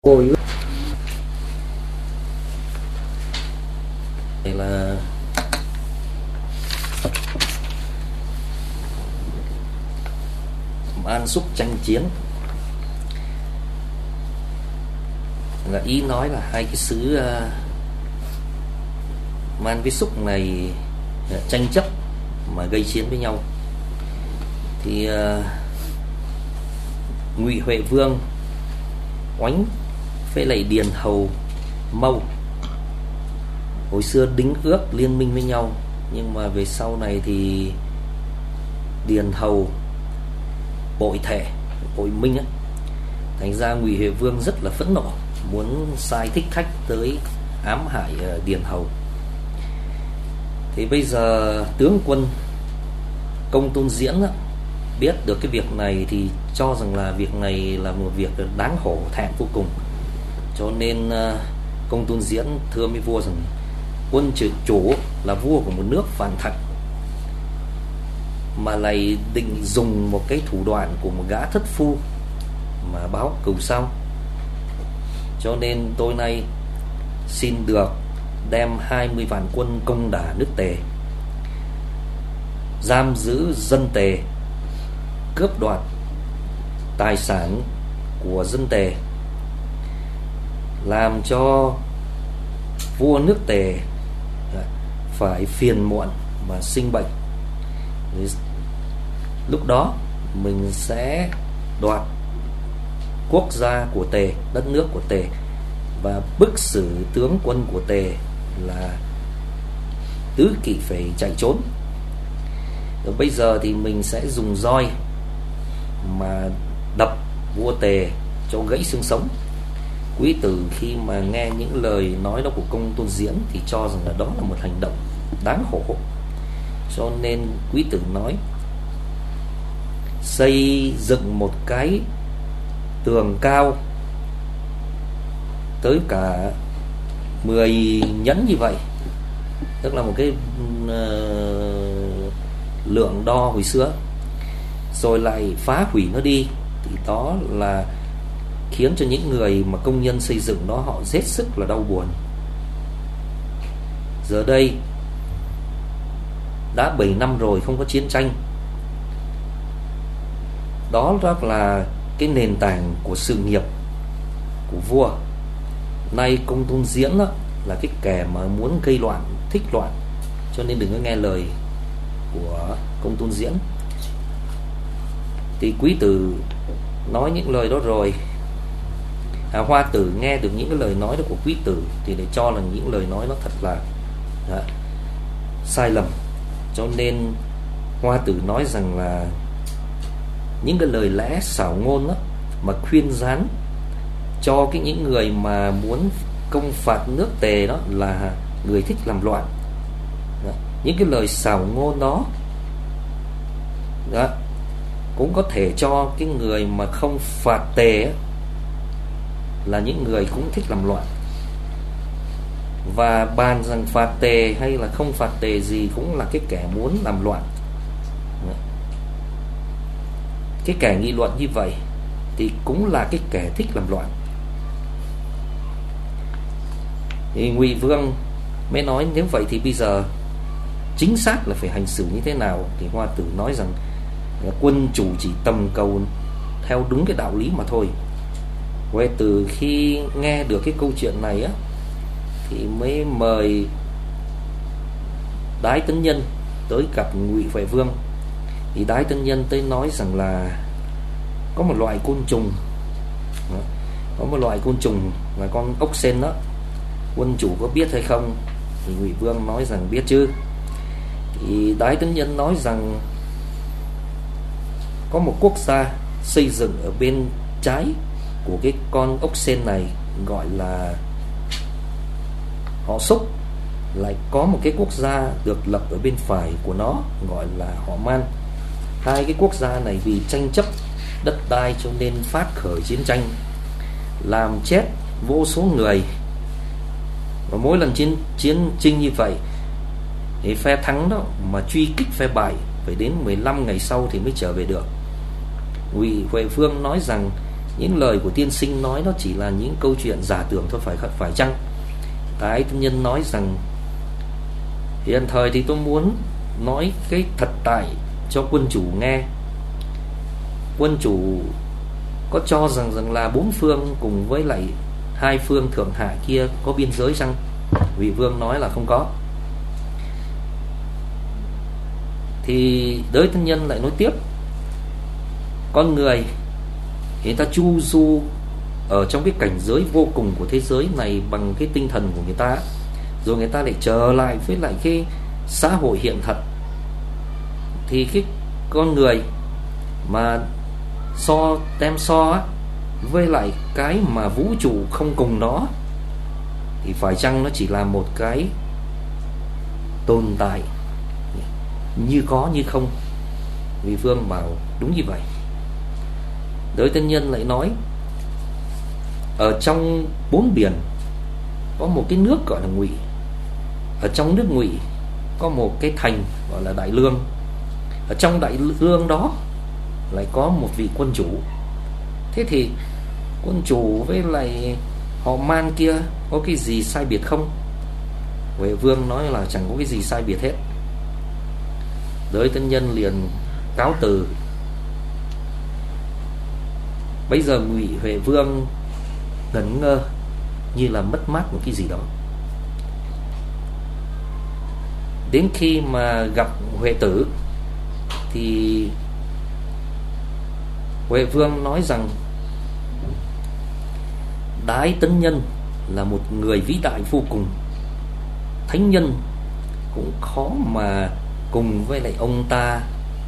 Cô ước này là An Xúc tranh chiến, là ý nói là hai cái xứ Man với Xúc này tranh chấp mà gây chiến với nhau. Thì Ngụy Huệ Vương oánh với lại Điền Hầu Mâu hồi xưa đính ước liên minh với nhau, nhưng mà về sau này thì Điền Hầu bội thệ bội minh á, thành ra Ngụy Huệ Vương rất là phẫn nộ, muốn sai Thích Khách tới ám hại Điền Hầu. Thì bây giờ tướng quân Công Tôn Diễn á, biết được cái việc này thì cho rằng là việc này là một việc đáng hổ thẹn vô cùng, cho nên Công Tôn Diễn thưa với vua rằng quân chủ là vua của một nước phản thật mà lại định dùng một cái thủ đoạn của một gã thất phu mà báo cừu sao, cho nên tôi nay xin được đem 20 vạn quân công đả nước Tề, giam giữ dân Tề, cướp đoạt tài sản của dân Tề, làm cho vua nước Tề phải phiền muộn và sinh bệnh. Lúc đó mình sẽ đoạt quốc gia của Tề, đất nước của Tề, và bức xử tướng quân của Tề là tứ kỵ phải chạy trốn. Rồi bây giờ thì mình sẽ dùng roi mà đập vua Tề cho gãy xương sống. Quý tử khi mà nghe những lời nói đó của Công Tôn Diễn thì cho rằng là đó là một hành động đáng hổ, cho nên quý tử nói xây dựng một cái tường cao tới cả 10 nhẫn như vậy, tức là một cái lượng đo hồi xưa, rồi lại phá hủy nó đi, thì đó là khiến cho những người mà công nhân xây dựng đó họ hết sức là đau buồn. Giờ đây đã 7 năm rồi không có chiến tranh, đó là cái nền tảng của sự nghiệp của vua. Nay Công Tôn Diễn đó là cái kẻ mà muốn gây loạn, thích loạn, cho nên đừng có nghe lời của Công Tôn Diễn. Thì quý tử nói những lời đó rồi, Hoa tử nghe được những cái lời nói đó của quý tử thì để cho là những lời nói nó thật là sai lầm, cho nên Hoa tử nói rằng là những cái lời lẽ xảo ngôn đó mà khuyên rán cho những người mà muốn công phạt nước Tề đó là người thích làm loạn. Những cái lời xảo ngôn đó cũng có thể cho cái người mà không phạt Tề là những người cũng thích làm loạn, và bàn rằng phạt Tề hay là không phạt Tề gì cũng là cái kẻ muốn làm loạn. Cái kẻ nghị luận như vậy thì cũng là cái kẻ thích làm loạn. Thì Ngụy Vương mới nói nếu vậy thì bây giờ chính xác là phải hành xử như thế nào. Thì Hoa tử nói rằng quân chủ chỉ tầm cầu theo đúng cái đạo lý mà thôi. Huệ từ khi nghe được cái câu chuyện này á thì mới mời Đái Tấn Nhân tới gặp Ngụy Huệ Vương. Thì Đái Tấn Nhân tới nói rằng là có một loại côn trùng, là con ốc sên đó, quân chủ có biết hay không? Thì Ngụy Vương nói rằng biết chứ. Thì Đái Tấn Nhân nói rằng có một quốc gia xây dựng ở bên trái của cái con ốc sên này gọi là họ Xúc, lại có một cái quốc gia được lập ở bên phải của nó gọi là họ Man. Hai cái quốc gia này vì tranh chấp đất đai cho nên phát khởi chiến tranh, làm chết vô số người, và mỗi lần chiến tranh như vậy thì phe thắng đó mà truy kích phe bại phải đến 15 ngày sau thì mới trở về được. Ngụy Huệ Vương nói rằng những lời của tiên sinh nói nó chỉ là những câu chuyện giả tưởng thôi, phải chăng? Thái Tân Nhân nói rằng hiện thời thì tôi muốn nói cái thật tại cho quân chủ nghe. Quân chủ có cho rằng là bốn phương cùng với lại hai phương thượng hạ kia có biên giới chăng? Vị vương nói là không có. Thì Đới Tân Nhân lại nói tiếp, con người người ta chu du ở trong cái cảnh giới vô cùng của thế giới này bằng cái tinh thần của người ta, rồi người ta lại trở lại với lại cái xã hội hiện thật. Thì cái con người mà đem so với lại cái mà vũ trụ không cùng nó, thì phải chăng nó chỉ là một cái tồn tại như có như không? Vị vương bảo đúng như vậy. Đới Tân Nhân lại nói, ở trong bốn biển có một cái nước gọi là Ngụy. Ở trong nước Ngụy có một cái thành gọi là Đại Lương. Ở trong Đại Lương đó lại có một vị quân chủ. Thế thì quân chủ với lại họ Man kia có cái gì sai biệt không? Huệ Vương nói là chẳng có cái gì sai biệt hết. Đới Tân Nhân liền cáo từ. Bây giờ Ngụy Huệ Vương ngẩn ngơ như là mất mát một cái gì đó. Đến khi mà gặp Huệ Tử thì Huệ Vương nói rằng Đái Tân Nhân là một người vĩ đại vô cùng, thánh nhân cũng khó mà cùng với lại ông ta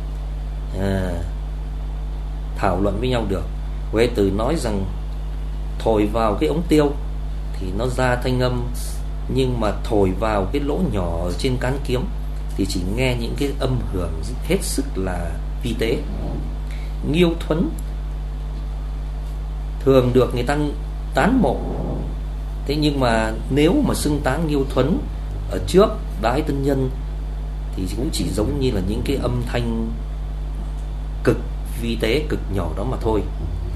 thảo luận với nhau được. Huệ Tử nói rằng thổi vào cái ống tiêu thì nó ra thanh âm, nhưng mà thổi vào cái lỗ nhỏ ở trên cán kiếm thì chỉ nghe những cái âm hưởng hết sức là vi tế. Nghiêu Thuấn thường được người ta tán mộ, thế nhưng mà nếu mà xưng tán Nghiêu Thuấn ở trước Đái Tân Nhân thì cũng chỉ giống như là những cái âm thanh cực vi tế, cực nhỏ đó mà thôi.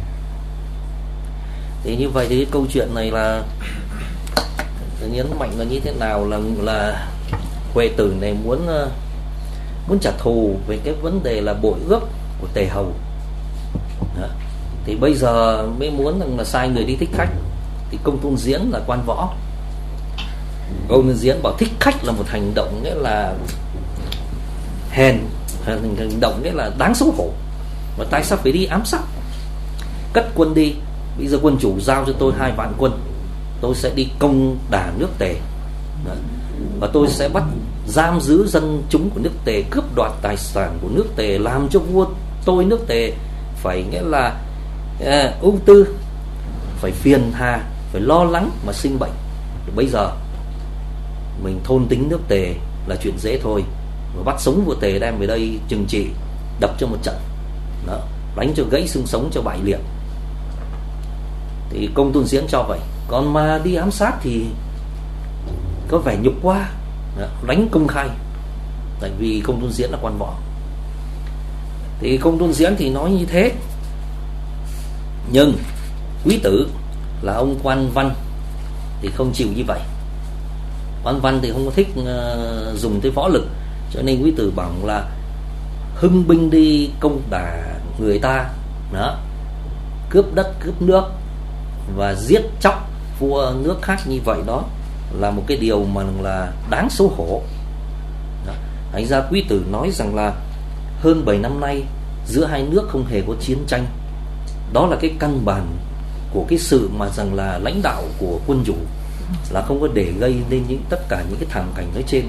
Thế như vậy thì cái câu chuyện này là nhấn mạnh là như thế nào, là Huệ Tử này muốn trả thù về cái vấn đề là bội ước của Tề Hầu đó. Thì bây giờ mới muốn là sai người đi thích khách. Thì Công Tôn Diễn là quan võ, Công Tôn Diễn bảo thích khách là một hành động nghĩa là hèn, hành động nghĩa là đáng xấu hổ, mà tại sao phải đi ám sát? Cất quân đi, bây giờ quân chủ giao cho tôi 2 vạn quân, tôi sẽ đi công đả nước Tề đó. Và tôi sẽ bắt giam giữ dân chúng của nước Tề, cướp đoạt tài sản của nước Tề, làm cho vua tôi nước Tề phải nghĩa là ưu tư, phải phiền hà, phải lo lắng mà sinh bệnh. Bây giờ mình thôn tính nước Tề là chuyện dễ thôi, mà bắt sống vua Tề đem về đây trừng trị, đập cho một trận đó, đánh cho gãy xương sống, cho bại liệt. Thì Công Tôn Diễn cho vậy. Còn mà đi ám sát thì có vẻ nhục quá đó, đánh công khai, tại vì Công Tôn Diễn là quan võ. Thì Công Tôn Diễn thì nói như thế, nhưng Quý Tử là ông quan văn thì không chịu như vậy. Quan văn thì không có thích dùng tới võ lực, cho nên Quý Tử bảo là hưng binh đi công đả người ta đó, cướp đất cướp nước và giết chóc vua nước khác như vậy, đó là một cái điều mà là đáng xấu hổ đó. Thành ra Quý Tử nói rằng là hơn 7 năm nay giữa hai nước không hề có chiến tranh. Đó là cái căn bản của cái sự mà rằng là lãnh đạo của quân chủ, là không có để gây nên tất cả những cái thảm cảnh nói trên.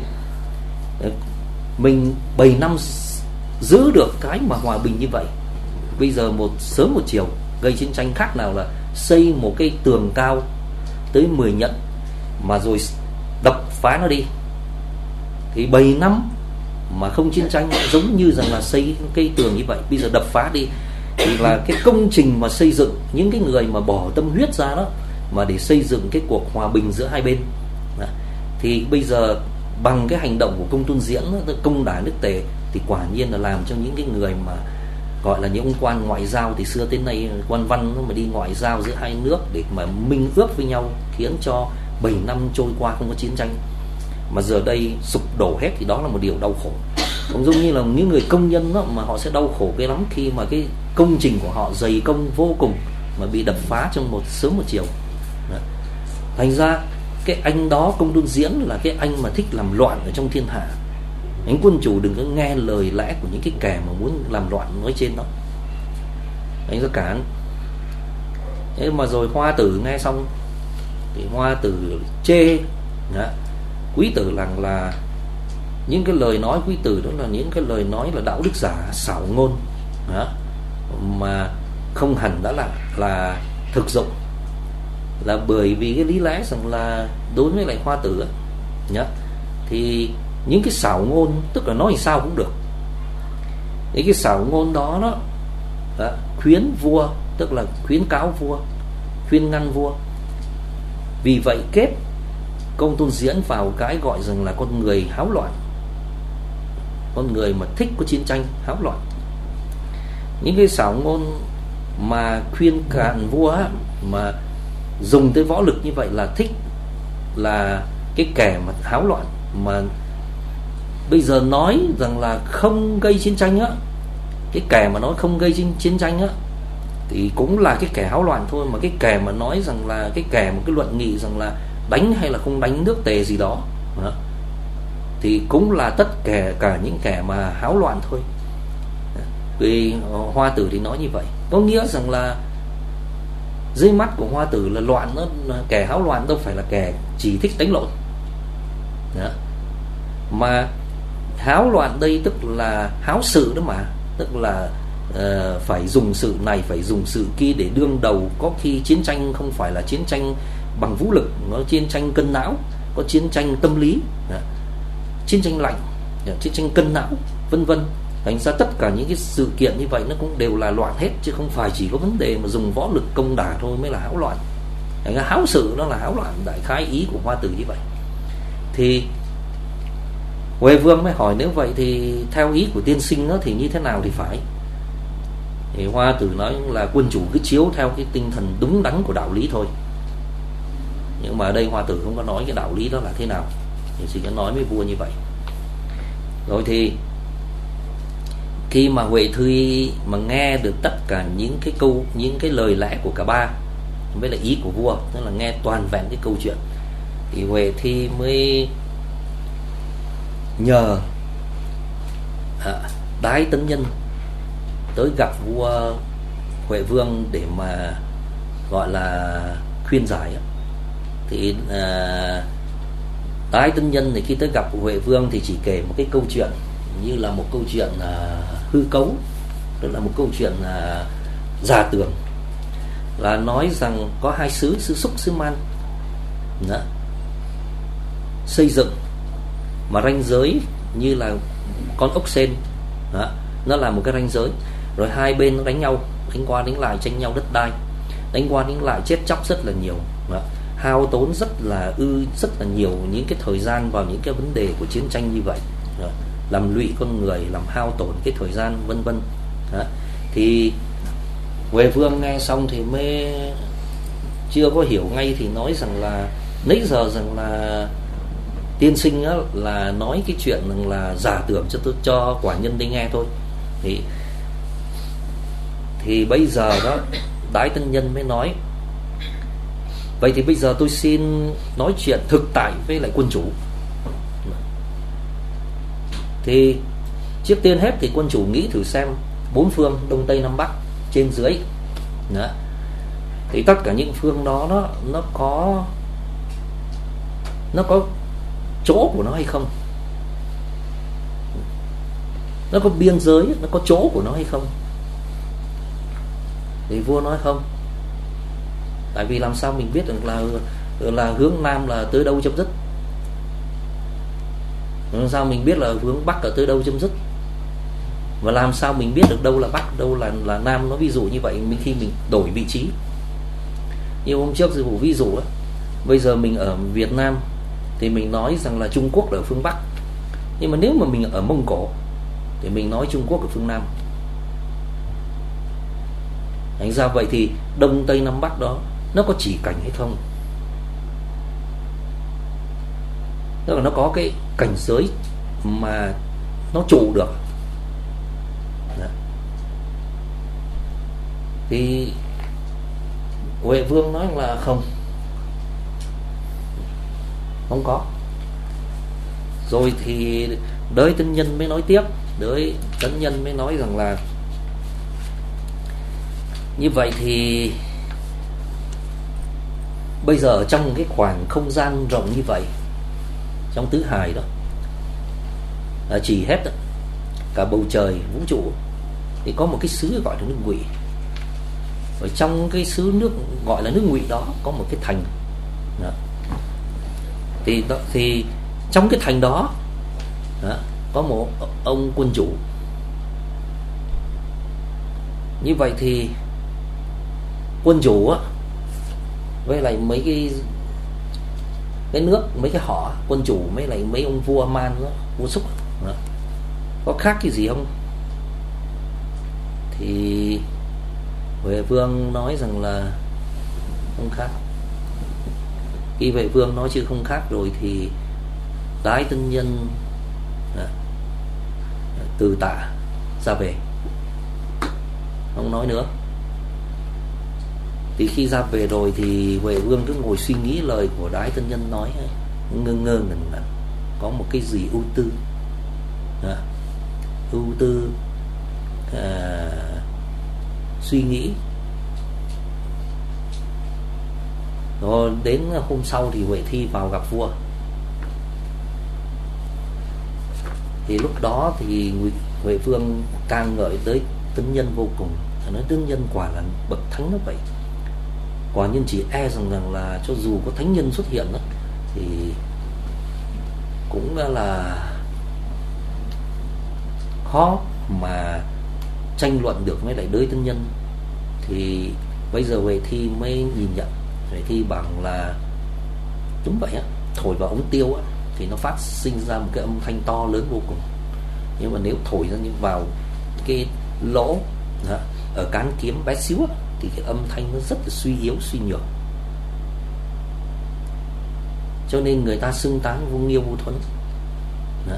Mình 7 năm giữ được cái mà hòa bình như vậy, bây giờ sớm một chiều gây chiến tranh, khác nào là xây một cái tường cao tới 10 nhẫn mà rồi đập phá nó đi. Thì 7 năm mà không chiến tranh giống như rằng là xây cây tường như vậy, bây giờ đập phá đi thì là cái công trình mà xây dựng, những cái người mà bỏ tâm huyết ra đó mà để xây dựng cái cuộc hòa bình giữa hai bên đó. Thì bây giờ bằng cái hành động của Công Tôn Diễn đó, công đả nước Tề, thì quả nhiên là làm cho những cái người mà gọi là những ông quan ngoại giao. Thì xưa tới nay quan văn mà đi ngoại giao giữa hai nước để mà minh ước với nhau, khiến cho 7 năm trôi qua không có chiến tranh, mà giờ đây sụp đổ hết, thì đó là một điều đau khổ. Cũng giống như là những người công nhân đó, mà họ sẽ đau khổ cái lắm khi mà cái công trình của họ dày công vô cùng mà bị đập phá trong một sớm một chiều. Thành ra cái anh đó, Công Tôn Diễn, là cái anh mà thích làm loạn ở trong thiên hạ. Anh quân chủ đừng có nghe lời lẽ của những cái kẻ mà muốn làm loạn nói trên đó, anh có cản. Thế mà rồi Hoa Tử nghe xong thì Hoa Tử chê đó. Quý Tử là những cái lời nói Quý Tử đó là những cái lời nói là đạo đức giả, xảo ngôn đó, mà không hẳn đã là thực dụng, là bởi vì cái lý lẽ rằng là đối với lại Hoa Tử ấy, nhá, thì những cái xảo ngôn, tức là nói thì sao cũng được. Những cái xảo ngôn đó, khuyến vua, tức là khuyến cáo vua, khuyên ngăn vua. Vì vậy kết Công Tôn Diễn vào cái gọi rằng là con người háo loạn, con người mà thích có chiến tranh, háo loạn. Những cái xảo ngôn mà khuyên cản vua á, mà dùng tới võ lực như vậy là thích, là cái kẻ mà háo loạn. Mà bây giờ nói rằng là không gây chiến tranh á, cái kẻ mà nói không gây chiến tranh á thì cũng là cái kẻ háo loạn thôi. Mà cái kẻ mà nói rằng là cái kẻ một cái luận nghị rằng là đánh hay là không đánh nước Tề gì đó, thì cũng là tất cả những kẻ mà háo loạn thôi. Vì Hoa Tử thì nói như vậy, có nghĩa rằng là dưới mắt của Hoa Tử là loạn, nó kẻ háo loạn đâu phải là kẻ chỉ thích đánh lộn đó. Mà háo loạn đây tức là háo sự đó, mà tức là phải dùng sự này, phải dùng sự kia để đương đầu. Có khi chiến tranh không phải là chiến tranh bằng vũ lực, nó chiến tranh cân não, có chiến tranh tâm lý, chiến tranh lạnh, chiến tranh cân não, vân vân. Thành ra tất cả những cái sự kiện như vậy nó cũng đều là loạn hết, chứ không phải chỉ có vấn đề mà dùng võ lực công đả thôi mới là háo loạn. Thành ra háo sự nó là háo loạn, đại khái ý của Hoa Tử như vậy. Thì Huệ Vương mới hỏi nếu vậy thì theo ý của tiên sinh đó thì như thế nào thì phải. Thì Hoa Tử nói là quân chủ cứ chiếu theo cái tinh thần đúng đắn của đạo lý thôi. Nhưng mà ở đây Hoa Tử không có nói cái đạo lý đó là thế nào, thì chỉ có nói với vua như vậy. Rồi thì khi mà Huệ Thi mà nghe được tất cả những cái lời lẽ của cả ba với lại ý của vua, tức là nghe toàn vẹn cái câu chuyện, thì Huệ Thi mới nhờ Đái Tấn Nhân tới gặp vua Huệ Vương để mà gọi là khuyên giải. Thì Đái Tấn Nhân thì khi tới gặp Huệ Vương thì chỉ kể một cái câu chuyện như là một câu chuyện hư cấu, tức là một câu chuyện giả tưởng, là nói rằng có hai xứ Súc, xứ Man đó, xây dựng mà ranh giới như là con ốc sên đó, nó là một cái ranh giới, rồi hai bên nó đánh nhau, đánh qua đánh lại, tranh nhau đất đai, đánh qua đánh lại, chết chóc rất là nhiều đó, hao tốn rất là nhiều những cái thời gian vào những cái vấn đề của chiến tranh như vậy đó, làm lụy con người, làm hao tổn cái thời gian vân vân. Thì Huệ Vương nghe xong thì mới chưa có hiểu ngay, thì nói rằng là nãy giờ rằng là tiên sinh á, là nói cái chuyện rằng là giả tưởng cho quả nhân đây nghe thôi. Thì bây giờ đó Đái Tấn Nhân mới nói vậy thì bây giờ tôi xin nói chuyện thực tại với lại quân chủ. Thì trước tiên hết thì quân chủ nghĩ thử xem bốn phương Đông Tây Nam Bắc trên dưới đó, thì tất cả những phương đó nó có chỗ của nó hay không, nó có biên giới, nó có chỗ của nó hay không. Thì vua nói không, tại vì làm sao mình biết được là hướng Nam là tới đâu chấm dứt, làm sao mình biết là hướng Bắc ở tới đâu chấm dứt, và làm sao mình biết được đâu là Bắc, đâu là Nam. Nó ví dụ như vậy khi mình đổi vị trí. Như hôm trước sư phụ ví dụ đó, bây giờ mình ở Việt Nam thì mình nói rằng là Trung Quốc là ở phương Bắc, nhưng mà nếu mà mình ở Mông Cổ thì mình nói Trung Quốc ở phương Nam. Thành ra vậy thì Đông Tây Nam Bắc đó nó có chỉ cảnh hay không? Tức là nó có cái cảnh giới mà nó trụ được. Đó. Thì Huệ Vương nói là không có. Rồi thì Đới Tân Nhân mới nói tiếp. Đới Tân Nhân mới nói rằng là như vậy thì bây giờ trong cái khoảng không gian rộng như vậy, trong tứ hải đó là chỉ hết đó, cả bầu trời vũ trụ, thì có một cái xứ gọi là nước Ngụy. Ở trong cái xứ nước gọi là nước Ngụy đó có một cái thành đó. Thì trong cái thành đó, có một ông quân chủ. Như vậy thì quân chủ á, với lại mấy cái nước, mấy cái họ quân chủ, mấy lại mấy ông vua man đó, vua Súc đó, có khác cái gì không? Thì Huệ Vương nói rằng là không khác. Khi Huệ Vương nói chứ không khác rồi thì Đái Tân Nhân từ tạ ra về, không nói nữa. Thì khi ra về rồi thì Huệ Vương cứ ngồi suy nghĩ lời của Đái Tân Nhân nói, ngơ ngẩn, có một cái gì ưu tư, suy nghĩ. Rồi đến hôm sau thì Huệ Thi vào gặp vua. Thì lúc đó thì Huệ Vương ca ngợi tới Tân Nhân vô cùng, nói Tân Nhân quả là bậc thánh đó vậy. Quả nhân chỉ e rằng là cho dù có thánh nhân xuất hiện đó, thì cũng là khó mà tranh luận được với lại Đới Tân Nhân. Thì bây giờ Huệ Thi mới nhìn nhận. Huệ Thi bảo là đúng vậy á, thổi vào ống tiêu á thì nó phát sinh ra một cái âm thanh to lớn vô cùng, nhưng mà nếu thổi ra như vào cái lỗ đó, ở cán kiếm bé xíu á, thì cái âm thanh nó rất là suy yếu, suy nhược. Cho nên người ta xưng tán Vô Nghiêu Vô Thuấn đó.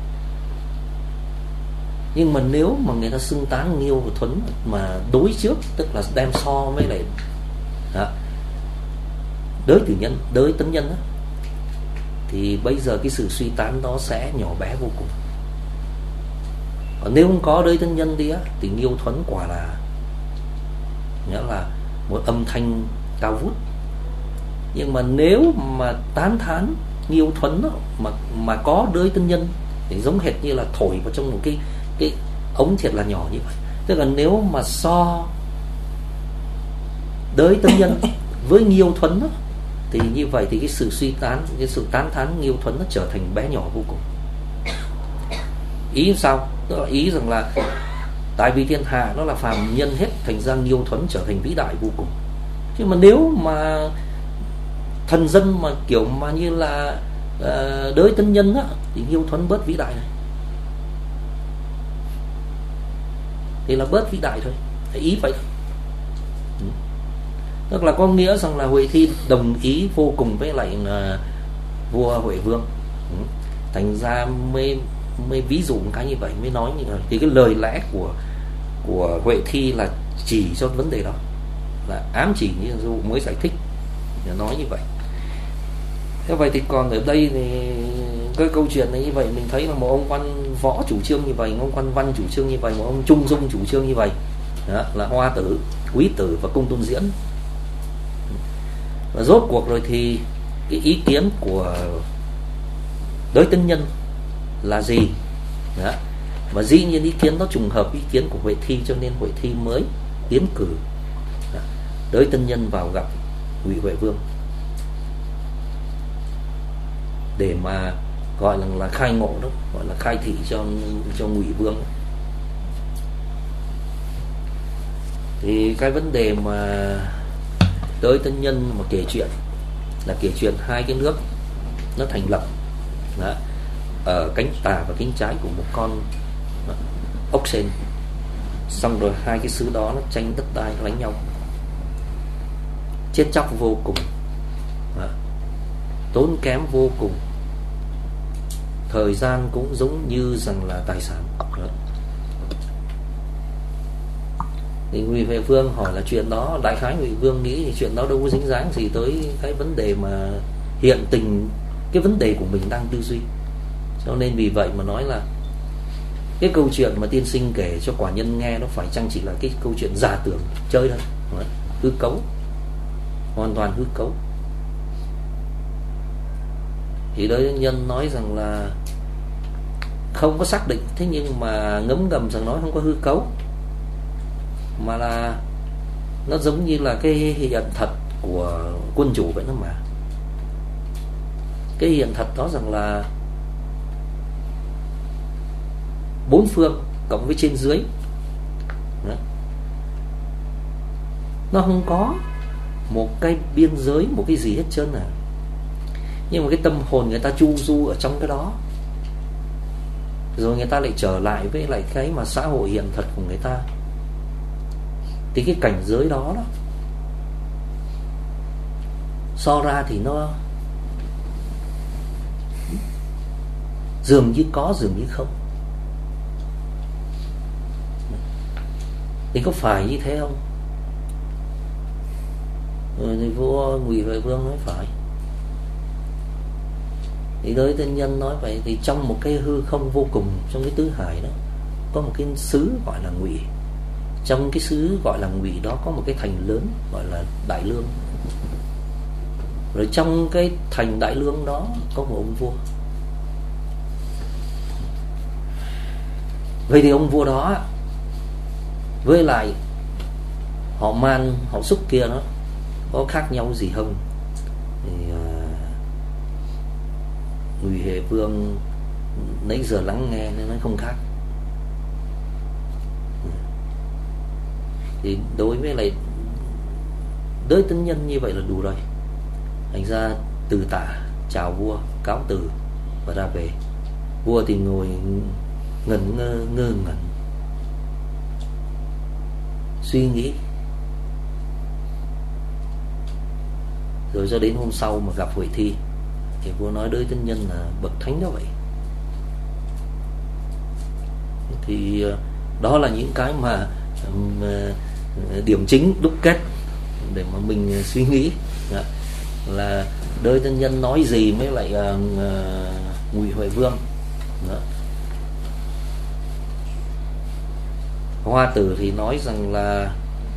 Nhưng mà nếu mà người ta xưng tán Nghiêu Vô Thuấn mà đối trước, tức là đem so với lại đó, Đới Tân Nhân đó, thì bây giờ cái sự suy tán đó sẽ nhỏ bé vô cùng. Còn nếu không có Đới Tân Nhân đi á, thì Nghiêu Thuấn quả là nghĩa là một âm thanh cao vút. Nhưng mà nếu mà tán thán Nghiêu Thuấn đó, mà có Đới Tân Nhân thì giống hệt như là thổi vào trong một cái ống thiệt là nhỏ như vậy. Tức là nếu mà so Đới Tân Nhân với Nghiêu Thuấn đó, thì như vậy thì cái sự tán thán Nghiêu Thuấn nó trở thành bé nhỏ vô cùng. Ý sao? Tức là ý rằng là tại vì thiên hạ nó là phàm nhân hết, thành ra Nghiêu Thuấn trở thành vĩ đại vô cùng. Chứ mà nếu mà thần dân mà kiểu mà như là Đới Tân Nhân á, thì Nghiêu Thuấn bớt vĩ đại này, thì là bớt vĩ đại thôi. Ý vậy thôi. Tức là có nghĩa rằng là Huệ Thi đồng ý vô cùng với lại vua Huệ Vương. Thành ra mới ví dụ một cái như vậy, mới nói như vậy. Thì cái lời lẽ của Huệ Thi là chỉ cho vấn đề đó, là ám chỉ như dụ mới giải thích để nói như vậy. Thế vậy thì còn ở đây thì cái câu chuyện này như vậy, mình thấy là một ông quan võ chủ trương như vậy, một ông quan văn chủ trương như vậy, một ông trung dung chủ trương như vậy. Đó, là Hoa Tử, Quý Tử và Cung Tôn Diễn. Và rốt cuộc rồi thì cái ý kiến của Đới Tân Nhân là gì? Đó. Và dĩ nhiên ý kiến đó trùng hợp ý kiến của Huệ Thi, cho nên Huệ Thi mới tiến cử Đới Tân Nhân vào gặp Ngụy Huệ Vương để mà gọi là khai ngộ đó, gọi là khai thị cho Ngụy Vương. Thì cái vấn đề mà Đới Tân Nhân mà kể chuyện là kể chuyện hai cái nước nó thành lập đó, ở cánh tả và cánh trái của một con ốc sên. Xong rồi hai cái xứ đó nó tranh đất đai, nó đánh nhau, chết chóc vô cùng, tốn kém vô cùng, thời gian cũng giống như rằng là tài sản. Thì Ngụy Huệ Vương hỏi là chuyện đó, đại khái Ngụy Vương nghĩ thì chuyện đó đâu có dính dáng gì tới cái vấn đề mà hiện tình, cái vấn đề của mình đang tư duy. Cho nên vì vậy mà nói là cái câu chuyện mà tiên sinh kể cho quả nhân nghe nó phải chăng chỉ là cái câu chuyện giả tưởng chơi thôi, hư cấu, hoàn toàn hư cấu. Thì đối nhân nói rằng là không có xác định, thế nhưng mà ngấm ngầm rằng nói không có hư cấu, mà là nó giống như là cái hiện thật của quân chủ vậy đó mà. Cái hiện thật đó rằng là bốn phương cộng với trên dưới đó, nó không có một cái biên giới, một cái gì hết trơn à. Nhưng mà cái tâm hồn người ta chu du ở trong cái đó, rồi người ta lại trở lại với lại cái mà xã hội hiện thật của người ta. Thì cái cảnh giới đó đó so ra thì nó dường như có, dường như không. Thì có phải như thế không? Thì vua Ngụy Huệ Vương nói phải. Thì đối tên nhân nói vậy, thì trong một cái hư không vô cùng, trong cái tứ hải đó có một cái xứ gọi là Ngụy. Trong cái xứ gọi là Ngụy đó có một cái thành lớn gọi là Đại Lương. Rồi trong cái thành Đại Lương đó có một ông vua. Vậy thì ông vua đó với lại họ Man, họ Xúc kia nó có khác nhau gì không? Thì Ngụy Huệ Vương nãy giờ lắng nghe nên nó không khác. Thì đối với lại đới tính nhân như vậy là đủ rồi. Thành ra từ tả chào vua, cáo từ và ra về. Vua thì ngồi ngẩn ngơ ngẩn suy nghĩ. Rồi cho đến hôm sau mà gặp Huệ Thi thì vua nói đới tính nhân là bậc thánh đó vậy. Thì đó là những cái mà điểm chính đúc kết để mà mình suy nghĩ là đới tính nhân nói gì mới lại Ngụy Huệ Vương đó. Hoa Tử thì nói rằng là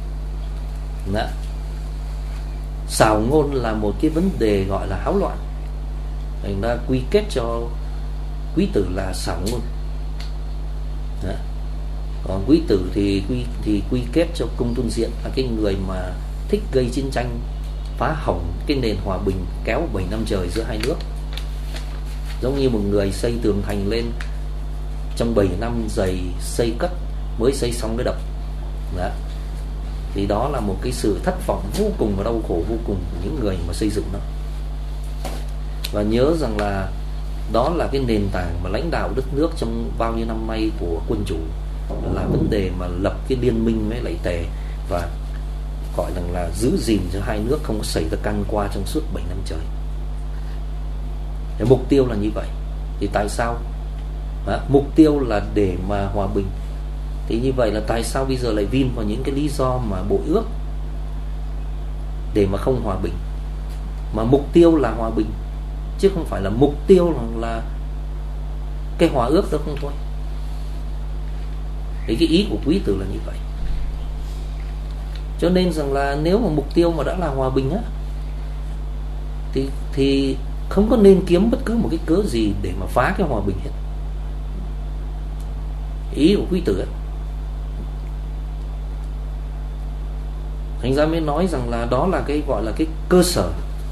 xảo ngôn là một cái vấn đề gọi là háo loạn, thành ra quy kết cho Quý Tử là xảo ngôn đó. Còn Quý Tử thì quy kết cho Công Tôn Diễn là cái người mà thích gây chiến tranh, phá hỏng cái nền hòa bình kéo 7 năm trời giữa hai nước. Giống như một người xây tường thành lên trong 7 năm dày xây cất mới xây xong cái đập đó. Thì đó là một cái sự thất vọng vô cùng và đau khổ vô cùng của những người mà xây dựng nó. Và nhớ rằng là đó là cái nền tảng mà lãnh đạo đất nước trong bao nhiêu năm nay của quân chủ, là vấn đề mà lập cái liên minh với lại Tề và gọi rằng là giữ gìn cho hai nước không có xảy ra can qua trong suốt 7 năm trời. Thì mục tiêu là như vậy. Thì tại sao mục tiêu là để mà hòa bình? Thì như vậy là tại sao bây giờ lại vin vào những cái lý do mà bội ước để mà không hòa bình? Mà mục tiêu là hòa bình, chứ không phải là mục tiêu là cái hòa ước đó không thôi. Thì cái ý của Quý Tử là như vậy. Cho nên rằng là nếu mà mục tiêu mà đã là hòa bình á, thì không có nên kiếm bất cứ một cái cớ gì để mà phá cái hòa bình hết. Ý của Quý Tử ấy. Thành ra mới nói rằng là đó là cái gọi là cái cơ sở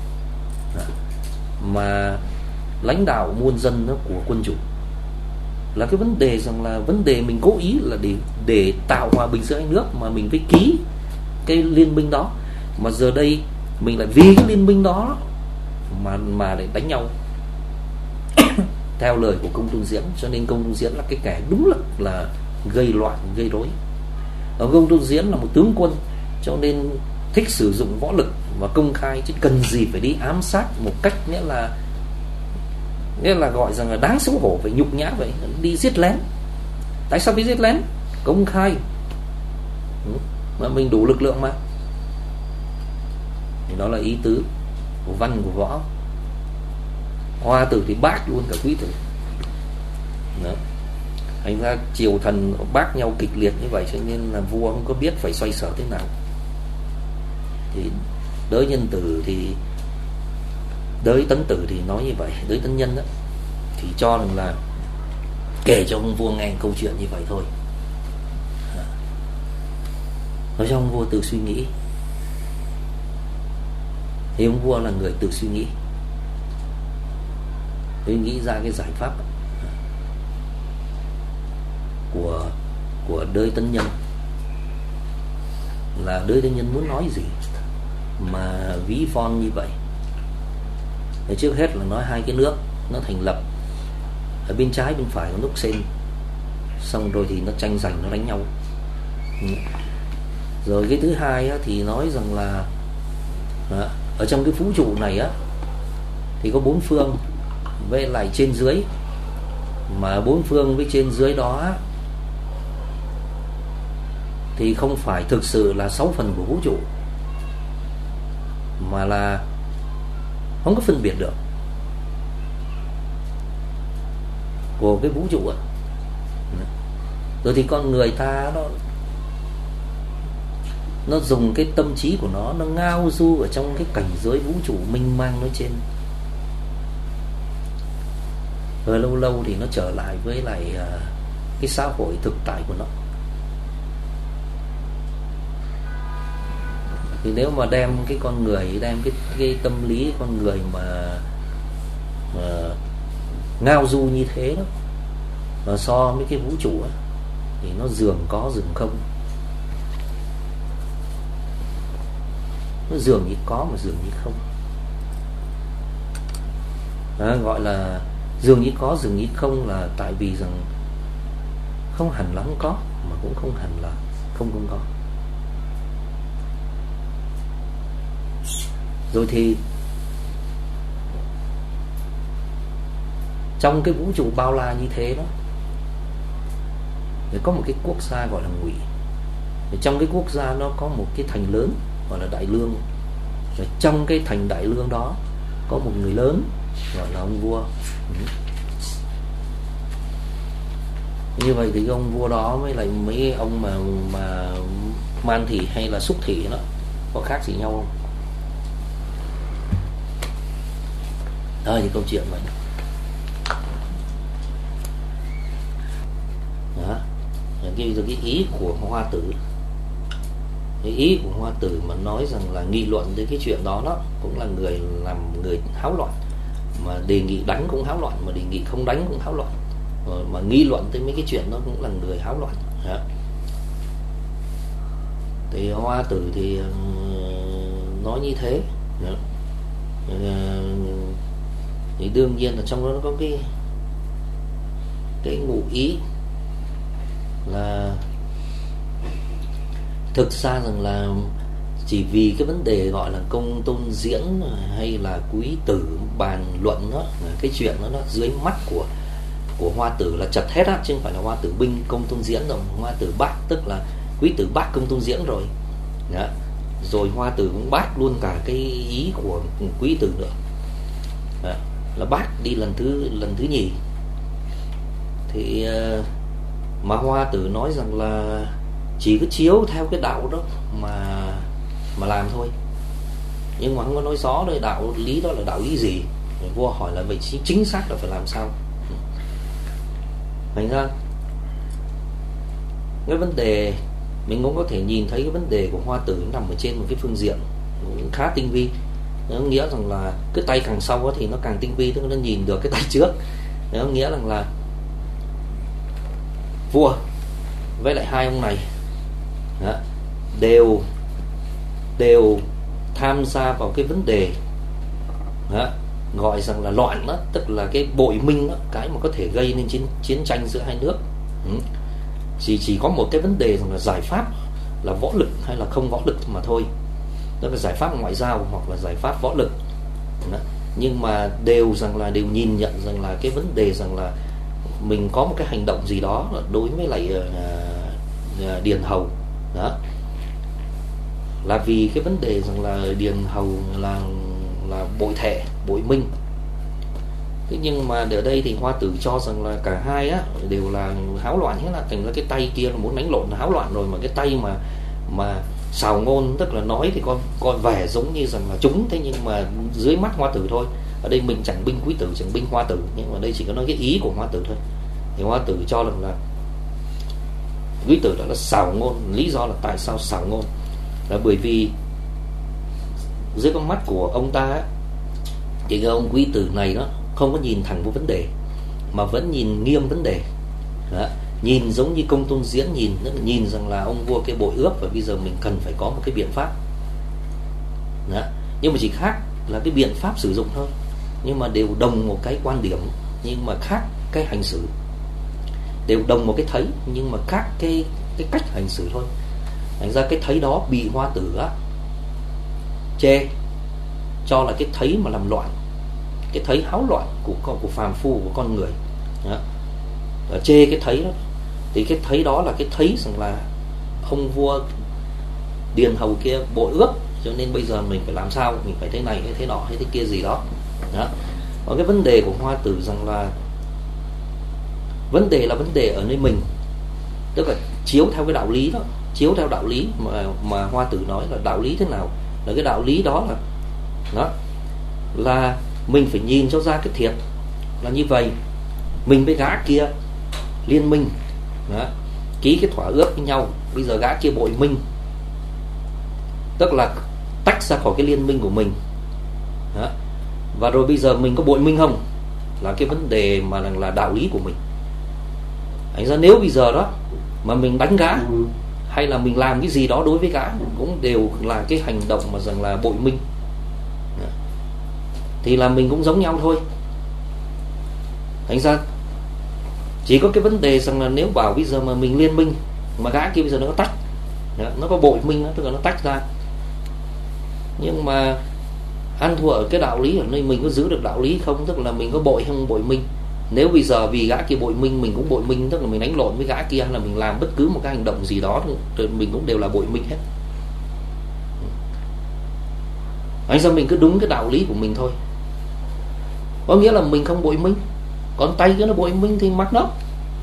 mà lãnh đạo muôn dân đó của quân chủ, là cái vấn đề rằng là vấn đề mình cố ý là để tạo hòa bình giữa hai nước mà mình phải ký cái liên minh đó. Mà giờ đây mình lại vì cái liên minh đó mà để đánh nhau theo lời của Công Tôn Diễn. Cho nên Công Tôn Diễn là cái kẻ đúng là gây loạn, gây rối. Công Tôn Diễn là một tướng quân, cho nên thích sử dụng võ lực và công khai, chứ cần gì phải đi ám sát một cách nghĩa là gọi rằng là đáng xấu hổ, phải nhục nhã vậy, đi giết lén. Tại sao phải giết lén? Công khai mà mình đủ lực lượng mà. Thì đó là ý tứ của văn của võ. Hoa Tử thì bác luôn cả Quý Tử. Đó. Thành ra triều thần bác nhau kịch liệt như vậy, cho nên là vua không có biết phải xoay sở thế nào. Thì Đới Nhân Tử thì Đới Tấn Tử thì nói như vậy, Đới Tấn Nhân đó thì cho rằng là kể cho ông vua nghe câu chuyện như vậy thôi, nói cho ông vua tự suy nghĩ. Thì ông vua là người tự suy nghĩ ra cái giải pháp của Đới Tấn Nhân, là Đới Tấn Nhân muốn nói gì mà ví von như vậy. Thì trước hết là nói hai cái nước nó thành lập, ở bên trái bên phải có nước Sen, xong rồi thì nó tranh giành, nó đánh nhau. Rồi cái thứ hai á, thì nói rằng là ở trong cái vũ trụ này á thì có bốn phương với lại trên dưới, mà bốn phương với trên dưới đó thì không phải thực sự là 6 phần của vũ trụ, mà là không có phân biệt được của cái vũ trụ á. Rồi thì con người ta nó dùng cái tâm trí của nó ngao du ở trong cái cảnh giới vũ trụ mênh mang nói trên. Rồi lâu lâu thì nó trở lại với lại cái xã hội thực tại của nó. Thì nếu mà đem cái con người, đem cái tâm lý con người mà ngao du như thế đó, và so với cái vũ trụ ấy, thì nó dường có dường không, nó dường như có mà dường như không. Đó, gọi là dường như có dường như không là tại vì rằng không hẳn là không có, mà cũng không hẳn là không có. Rồi thì trong cái vũ trụ bao la như thế đó, thì có một cái quốc gia gọi là Ngụy. Trong cái quốc gia nó có một cái thành lớn gọi là Đại Lương. Và trong cái thành Đại Lương đó có một người lớn gọi là ông vua. Như vậy thì ông vua đó với lại mấy ông mà Man Thị hay là Xúc Thị đó có khác gì nhau không? Đó thì câu chuyện vậy. Đó. Cái ý của Hoa Tử, cái ý của Hoa Tử mà nói rằng là nghị luận đến cái chuyện đó cũng là người làm người háo loạn, mà đề nghị đánh cũng háo loạn, mà đề nghị không đánh cũng háo loạn, mà nghị luận tới mấy cái chuyện đó cũng là người háo loạn. Đó. Thì Hoa Tử thì nói như thế. Đó. Thì đương nhiên là trong đó nó có cái ngụ ý là thực ra rằng là chỉ vì cái vấn đề gọi là Công Tôn Diễn hay là Quý Tử bàn luận đó, cái chuyện đó nó dưới mắt của Hoa Tử là chật hết á, chứ không phải là Hoa Tử binh Công Tôn Diễn đâu. Hoa Tử bác tức là Quý Tử bác Công Tôn Diễn rồi. Đó. Rồi Hoa Tử cũng bác luôn cả cái ý của Quý Tử nữa. Đó. Là bác đi lần thứ nhì. Thì mà Hoa Tử nói rằng là chỉ cứ chiếu theo cái đạo đó mà làm thôi, nhưng mà không có nói rõ đây đạo lý đó là đạo lý gì. Vua hỏi là vậy chính xác là phải làm sao. Thành ra cái vấn đề mình cũng có thể nhìn thấy cái vấn đề của Hoa Tử nằm ở trên một cái phương diện cũng khá tinh vi. Nó nghĩa rằng là cái tay càng sau thì nó càng tinh vi, tức là nó nhìn được cái tay trước. Nó nghĩa rằng là vua với lại hai ông này đó, đều tham gia vào cái vấn đề đó, gọi rằng là loạn đó, tức là cái bội minh đó, cái mà có thể gây nên chiến tranh giữa hai nước. Chỉ có một cái vấn đề rằng là giải pháp là võ lực hay là không võ lực mà thôi, đó là giải pháp ngoại giao hoặc là giải pháp võ lực. Đó. Nhưng mà đều nhìn nhận rằng là cái vấn đề rằng là mình có một cái hành động gì đó đối với lại Điền Hầu đó, là vì cái vấn đề rằng là Điền Hầu là bội thệ, bội minh. Thế nhưng mà ở đây thì Hoa Tử cho rằng là cả hai á đều là háo loạn hết, là thành ra cái tay kia là muốn đánh lộn là háo loạn rồi, mà cái tay mà xào ngôn, tức là nói thì con vẻ giống như rằng là chúng, thế nhưng mà dưới mắt Hoa Tử thôi. Ở đây mình chẳng binh Quý Tử, chẳng binh Hoa Tử, nhưng mà đây chỉ có nói cái ý của Hoa Tử thôi. Thì Hoa Tử cho rằng là Quý Tử đó là xảo ngôn. Lý do là tại sao xảo ngôn là bởi vì dưới con mắt của ông ta ấy, thì cái ông Quý Tử này đó không có nhìn thẳng vào vấn đề mà vẫn nhìn nghiêm vấn đề đó. Nhìn giống như Công Tôn Diễn nhìn rằng là ông vua cái bội ước và bây giờ mình cần phải có một cái biện pháp đó. Nhưng mà chỉ khác là cái biện pháp sử dụng thôi, nhưng mà đều đồng một cái quan điểm nhưng mà khác cái hành xử, đều đồng một cái thấy nhưng mà khác cái cách hành xử thôi. Thành ra cái thấy đó bị Hoa Tử á chê, cho là cái thấy mà làm loạn, cái thấy háo loạn của phàm phu, của con người đó. Chê cái thấy đó. Thì cái thấy đó là cái thấy rằng là ông vua Điền Hầu kia bội ước, cho nên bây giờ mình phải làm sao, mình phải thế này hay thế nọ hay thế kia gì đó. Còn cái vấn đề của Hoa Tử rằng là vấn đề ở nơi mình, tức là chiếu theo cái đạo lý đó, chiếu theo đạo lý mà Hoa Tử nói là đạo lý thế nào, là cái đạo lý đó là mình phải nhìn cho ra cái thiệt là như vậy. Mình với gã kia liên minh đó, ký cái thỏa ước với nhau, bây giờ gã kia bội minh, tức là tách ra khỏi cái liên minh của mình đó. Và rồi bây giờ mình có bội minh không là cái vấn đề mà là đạo lý của mình. Thành ra nếu bây giờ đó mà mình đánh gã hay là mình làm cái gì đó đối với gã cũng đều là cái hành động mà rằng là bội minh đó. Thì là mình cũng giống nhau thôi. Thành ra chỉ có cái vấn đề rằng là nếu bảo bây giờ mà mình liên minh mà gã kia bây giờ nó có tách, nó có bội minh, tức là nó tách ra, nhưng mà ăn thua ở cái đạo lý ở nơi mình có giữ được đạo lý không, tức là mình có bội hay không bội minh. Nếu bây giờ vì gã kia bội minh mình cũng bội minh, tức là mình đánh lộn với gã kia hay là mình làm bất cứ một cái hành động gì đó thì mình cũng đều là bội minh hết. Anh sao mình cứ đúng cái đạo lý của mình thôi, có nghĩa là mình không bội minh, còn tay kia nó bội minh thì mặc nó.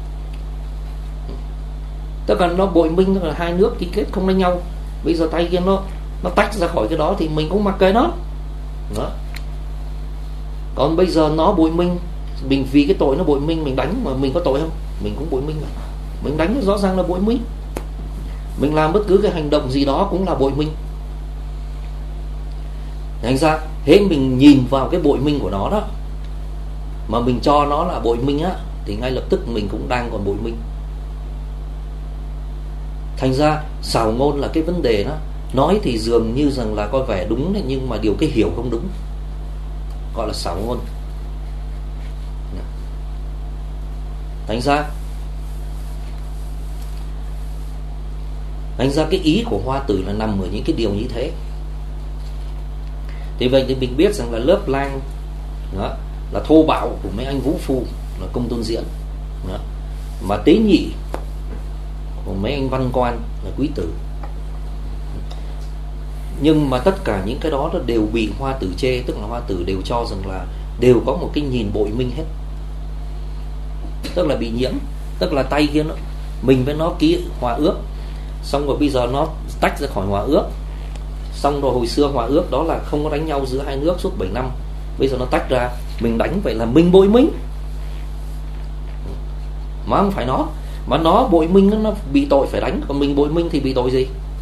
Tức là nó bội minh, tức là hai nước ký kết không đánh nhau, bây giờ tay kia nó tách ra khỏi cái đó thì mình cũng mặc kệ nó đó. Còn bây giờ nó bội minh, mình vì cái tội nó bội minh mình đánh, mà mình có tội không? Mình cũng bội minh mà. Mình đánh rõ ràng là bội minh. Mình làm bất cứ cái hành động gì đó cũng là bội minh. Thành ra thế mình nhìn vào cái bội minh của nó đó mà mình cho nó là bội minh á, thì ngay lập tức mình cũng đang còn bội minh. Thành ra xảo ngôn là cái vấn đề đó. Nói thì dường như rằng là có vẻ đúng đấy, nhưng mà điều cái hiểu không đúng, gọi là xảo ngôn. Thành ra cái ý của Hoa Tử là nằm ở những cái điều như thế. Thì vậy thì mình biết rằng là lớp lang đó, là thô bạo của mấy anh vũ phu là Công Tôn Diễn đó, mà tế nhị của mấy anh văn quan là Quý Tử. Nhưng mà tất cả những cái đó đều bị Hoa Tử chê, tức là Hoa Tử đều cho rằng là đều có một cái nhìn bội minh hết, tức là bị nhiễm, tức là tay kia mình với nó ký hòa ước, xong rồi bây giờ nó tách ra khỏi hòa ước, xong rồi hồi xưa hòa ước đó là không có đánh nhau giữa hai nước suốt 7 năm, bây giờ nó tách ra, mình đánh vậy là mình bội minh, mà không phải nó, mà nó bội minh nó bị tội phải đánh, còn mình bội minh thì bị tội gì?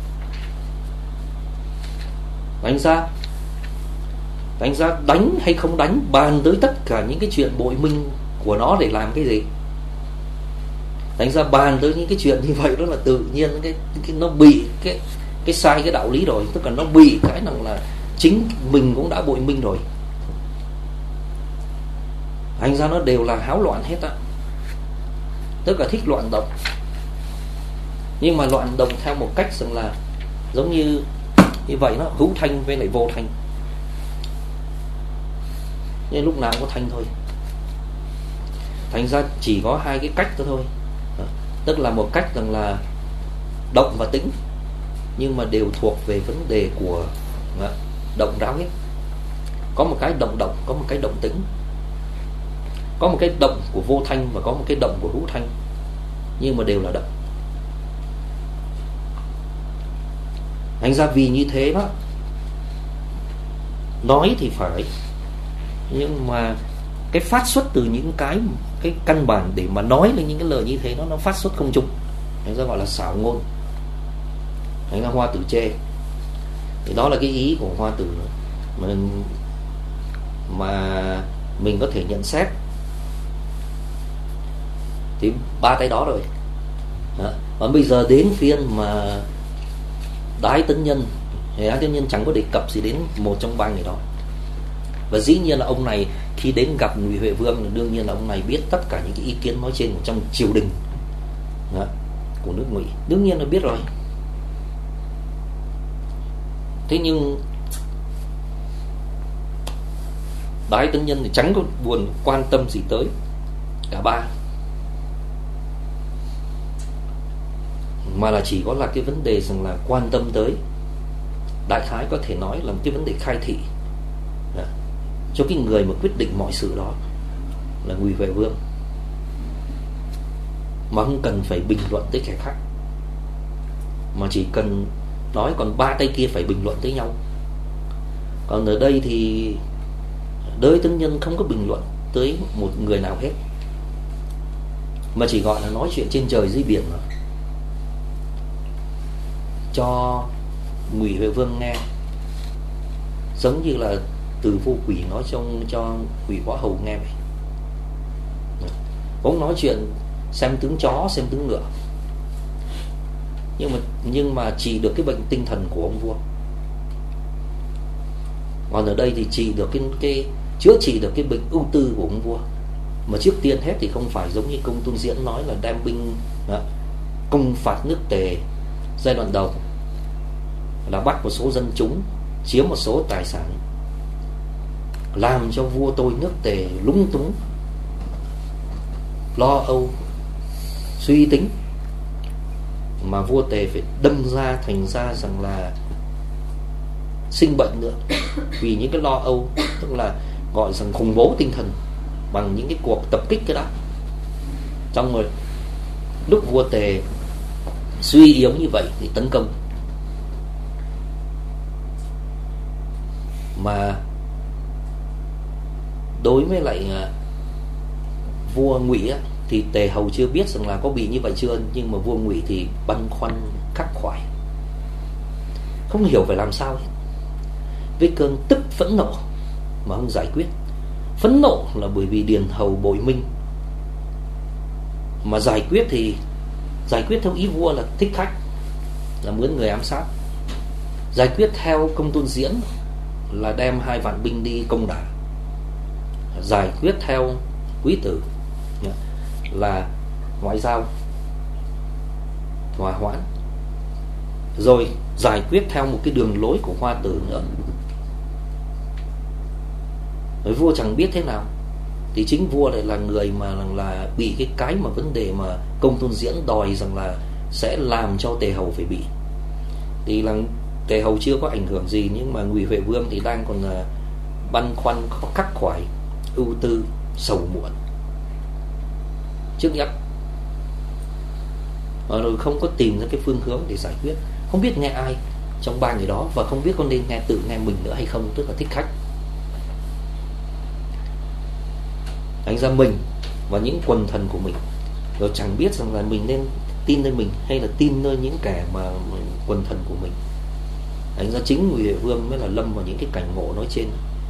Đánh ra đánh hay không đánh, bàn tới tất cả những cái chuyện bội minh của nó để làm cái gì. Đánh ra bàn tới những cái chuyện như vậy đó là tự nhiên cái nó bị cái sai cái đạo lý rồi, tức là nó bị cái rằng là chính mình cũng đã bội minh rồi. Thành ra nó đều là háo loạn hết á, tức là thích loạn động. Nhưng mà loạn động theo một cách rằng là giống như vậy, nó hữu thanh với lại vô thanh, nhưng lúc nào cũng có thanh thôi. Thành ra chỉ có hai cái cách đó thôi. Tức là một cách rằng là động và tĩnh, nhưng mà đều thuộc về vấn đề của động ráo hết. Có một cái động, có một cái động tĩnh, có một cái động của vô thanh và có một cái động của hữu thanh, nhưng mà đều là động. Thành ra vì như thế đó, nói thì phải, nhưng mà cái phát xuất từ những cái căn bản để mà nói lên những cái lời như thế, nó phát xuất không chung, thành ra gọi là xảo ngôn, thành ra Hoa Tử chê. Thì đó là cái ý của Hoa Tử mà mình có thể nhận xét. Thì ba cái đó rồi đó. Và bây giờ đến phiên mà Đái Tấn Nhân. Đái Tấn Nhân chẳng có đề cập gì đến một trong ba người đó. Và dĩ nhiên là ông này khi đến gặp Ngụy Huệ Vương, đương nhiên là ông này biết tất cả những cái ý kiến nói trên của trong triều đình đó, của nước Ngụy, đương nhiên là biết rồi. Thế nhưng Đái Tấn Nhân thì chẳng có buồn quan tâm gì tới cả ba, mà là chỉ có là cái vấn đề rằng là quan tâm tới, đại khái có thể nói là một cái vấn đề khai thị cho cái người mà quyết định mọi sự đó là Ngụy Huệ Vương, mà không cần phải bình luận tới kẻ khác, mà chỉ cần nói còn ba tay kia phải bình luận tới nhau. Còn ở đây thì Đới Tấn Nhân không có bình luận tới một người nào hết, mà chỉ gọi là nói chuyện trên trời dưới biển mà cho Ngụy Huệ Vương nghe, giống như là Từ Vô Quỷ nói cho Quỷ Võ Hầu nghe vậy. Cũng nói chuyện xem tướng chó xem tướng ngựa, nhưng mà trị được cái bệnh tinh thần của ông vua. Còn ở đây thì trị được cái chữa trị được cái bệnh ưu tư của ông vua. Mà trước tiên hết thì không phải giống như Công Tôn Diễn nói là đem binh công phạt nước Tề. Giai đoạn đầu là bắt một số dân chúng, chiếm một số tài sản, làm cho vua tôi nước Tề lúng túng, lo âu, suy tính, mà vua Tề phải đâm ra thành ra rằng là sinh bệnh nữa vì những cái lo âu, tức là gọi rằng khủng bố tinh thần bằng những cái cuộc tập kích cái đó. Xong rồi lúc vua Tề suy yếu như vậy thì tấn công, mà đối với lại vua Ngụy thì Tề hầu chưa biết rằng là có bị như vậy chưa, nhưng mà vua Ngụy thì băn khoăn khắc khoải, không hiểu phải làm sao hết. Với cơn tức phẫn nộ mà không giải quyết. Phẫn nộ là bởi vì Điền hầu bội minh, mà giải quyết thì giải quyết theo ý vua là thích khách, là mướn người ám sát. Giải quyết theo Công Tôn Diễn là đem 2 vạn binh đi công đả. Giải quyết theo Quý Tử là ngoại giao, hòa hoãn. Rồi giải quyết theo một cái đường lối của Hoa Tử nữa. Rồi vua chẳng biết thế nào, thì chính vua lại là người mà là bị cái mà vấn đề mà Công Tôn Diễn đòi rằng là sẽ làm cho Tề hầu phải bị. Thì là Tề hầu chưa có ảnh hưởng gì, nhưng mà Ngụy Huệ Vương thì đang còn băn khoăn khắc khoải, ưu tư, sầu muộn trước nhất, rồi không có tìm ra cái phương hướng để giải quyết. Không biết nghe ai trong ba người đó, và không biết có nên tự nghe mình nữa hay không, tức là thích khách. Thành ra mình và những quần thần của mình, rồi chẳng biết rằng là mình nên tin nơi mình hay là tin nơi những kẻ mà quần thần của mình. Thành ra chính Ngụy Huệ Vương mới là lâm vào những cái cảnh ngộ nói trên.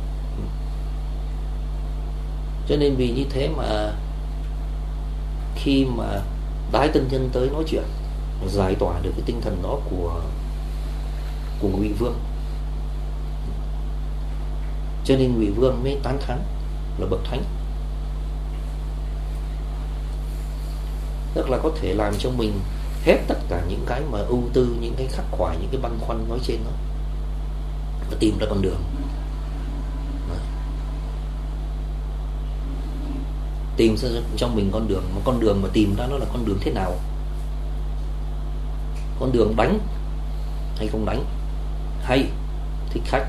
Cho nên vì như thế mà khi mà Đái Tấn Nhân tới nói chuyện, giải tỏa được cái tinh thần đó của Ngụy Vương, cho nên Ngụy Vương mới tán thán là bậc thánh, tức là có thể làm cho mình hết tất cả những cái mà ưu tư, những cái khắc khoải, những cái băn khoăn nói trên đó, và tìm ra con đường. Đó. Tìm ra cho mình con đường, mà con đường mà tìm ra nó là con đường thế nào? Con đường đánh hay không đánh, hay thích khách?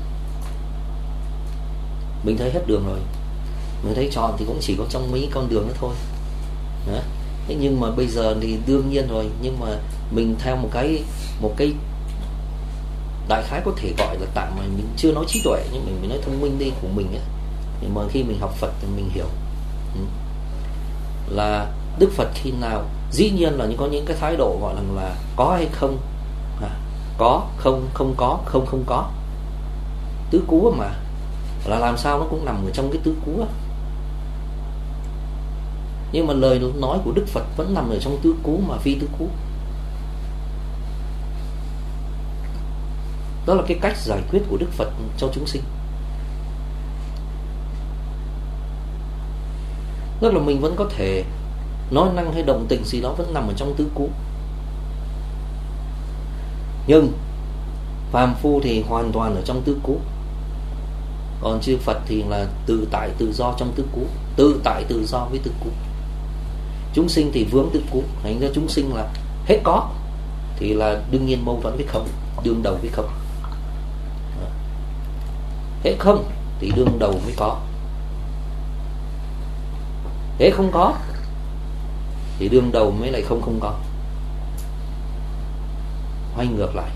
Mình thấy hết đường rồi, mình thấy chọn thì cũng chỉ có trong mấy con đường đó thôi. Đó. Thế nhưng mà bây giờ thì đương nhiên rồi, nhưng mà mình theo một cái đại khái có thể gọi là tạm, mà mình chưa nói trí tuệ, nhưng mình nói thông minh đi của mình ấy. Nhưng mà khi mình học Phật thì mình hiểu là Đức Phật khi nào, dĩ nhiên là có những cái thái độ gọi là có hay không, có không, không có không, không có, tứ cú mà, là làm sao nó cũng nằm ở trong cái tứ cú á. Nhưng mà lời nói của Đức Phật vẫn nằm ở trong tứ cú mà phi tứ cú. Đó là cái cách giải quyết của Đức Phật cho chúng sinh. Tức là mình vẫn có thể nói năng hay động tình gì đó vẫn nằm ở trong tứ cú. Nhưng phàm phu thì hoàn toàn ở trong tứ cú. Còn chư Phật thì là tự tại tự do trong tứ cú, tự tại tự do với tứ cú. Chúng sinh thì vướng tứ cú, thành ra chúng sinh là hết có thì là đương nhiên mâu thuẫn với không, đương đầu với không. Hết không thì đương đầu mới có. Hết không có thì đương đầu mới lại không, không có. Hoay ngược lại.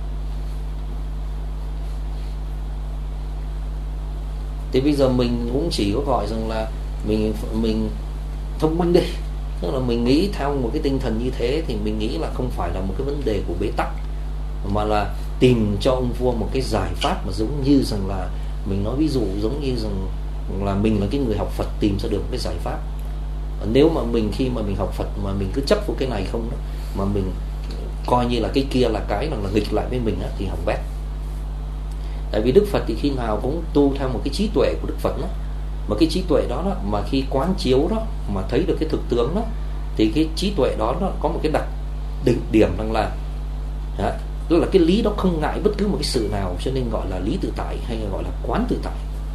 Thì bây giờ mình cũng chỉ có gọi rằng là mình thông minh đi, tức là mình nghĩ theo một cái tinh thần như thế, thì mình nghĩ là không phải là một cái vấn đề của bế tắc, mà là tìm cho ông vua một cái giải pháp mà giống như rằng là mình nói ví dụ giống như rằng là mình là cái người học Phật tìm ra được một cái giải pháp. Nếu mà mình khi mà mình học Phật mà mình cứ chấp vào cái này không đó, mà mình coi như là cái kia là cái là nghịch lại với mình á, thì hỏng bét. Tại vì Đức Phật thì khi nào cũng tu theo một cái trí tuệ của Đức Phật đó. Mà cái trí tuệ đó, mà khi quán chiếu đó mà thấy được cái thực tướng đó, thì cái trí tuệ đó nó có một cái đặc điểm rằng là tức là cái lý đó không ngại bất cứ một cái sự nào, cho nên gọi là lý tự tại hay gọi là quán tự tại.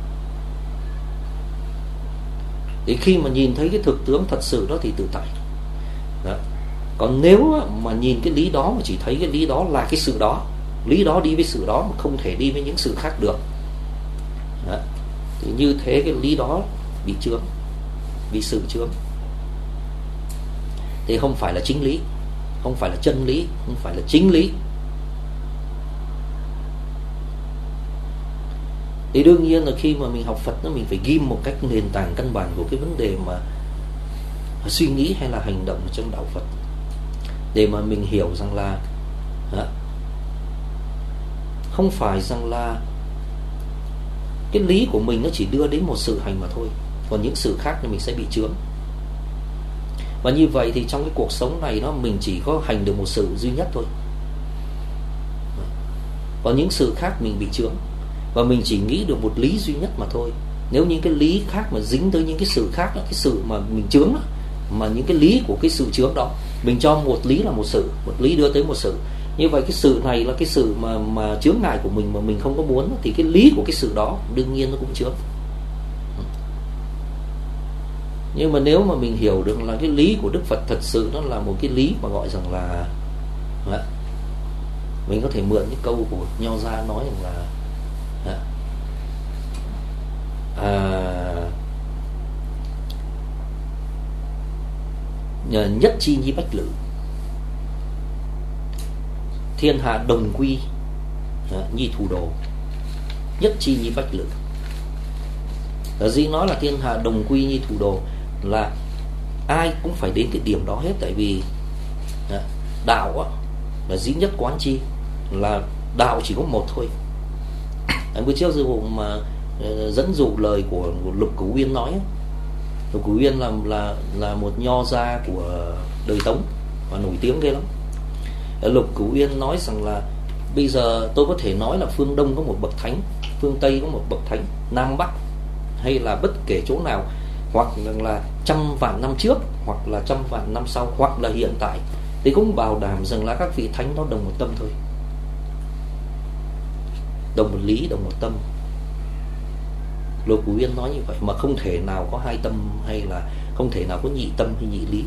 Thì khi mà nhìn thấy cái thực tướng thật sự đó thì tự tại đó. Còn nếu mà nhìn cái lý đó mà chỉ thấy cái lý đó là cái sự đó, lý đó đi với sự đó mà không thể đi với những sự khác được đó, thì như thế cái lý đó bị chướng, bị sự chướng, thì không phải là chính lý, không phải là chân lý, không phải là chính lý. Thì đương nhiên là khi mà mình học Phật mình phải ghim một cách nền tảng căn bản của cái vấn đề mà suy nghĩ hay là hành động trong đạo Phật, để mà mình hiểu rằng là không phải rằng là cái lý của mình nó chỉ đưa đến một sự hành mà thôi, còn những sự khác thì mình sẽ bị chướng. Và như vậy thì trong cái cuộc sống này mình chỉ có hành được một sự duy nhất thôi, còn những sự khác mình bị chướng, và mình chỉ nghĩ được một lý duy nhất mà thôi. Nếu những cái lý khác mà dính tới những cái sự khác đó, cái sự mà mình chướng đó, mà những cái lý của cái sự chướng đó mình cho một lý là một sự, một lý đưa tới một sự, như vậy cái sự này là cái sự mà chướng ngại của mình mà mình không có muốn, thì cái lý của cái sự đó đương nhiên nó cũng chướng. Nhưng mà nếu mà mình hiểu được là cái lý của Đức Phật thật sự nó là một cái lý mà gọi rằng là mình có thể mượn cái câu của Nho Gia nói rằng là nhất chi nhi bách lự, thiên hạ đồng quy nhi thủ đồ. Nhất chi nhi bách lự, ở gì nói là thiên hạ đồng quy nhi thủ đồ, là ai cũng phải đến cái điểm đó hết. Tại vì đạo là duy nhất quán chi, là đạo chỉ có một thôi. Bữa trước sư phụ mà dẫn dụ lời của Lục Cửu Uyên nói, Lục Cửu Uyên là một nho gia của đời Tống và nổi tiếng ghê lắm. Lục Cửu Uyên nói rằng là bây giờ tôi có thể nói là phương Đông có một bậc thánh, phương Tây có một bậc thánh, Nam Bắc hay là bất kể chỗ nào, hoặc là trăm vạn năm trước, hoặc là trăm vạn năm sau, hoặc là hiện tại, thì cũng bảo đảm rằng là các vị thánh nó đồng một tâm thôi, đồng một lý, đồng một tâm. Lục Của Uyên nói như vậy, mà không thể nào có hai tâm, hay là không thể nào có nhị tâm hay nhị lý.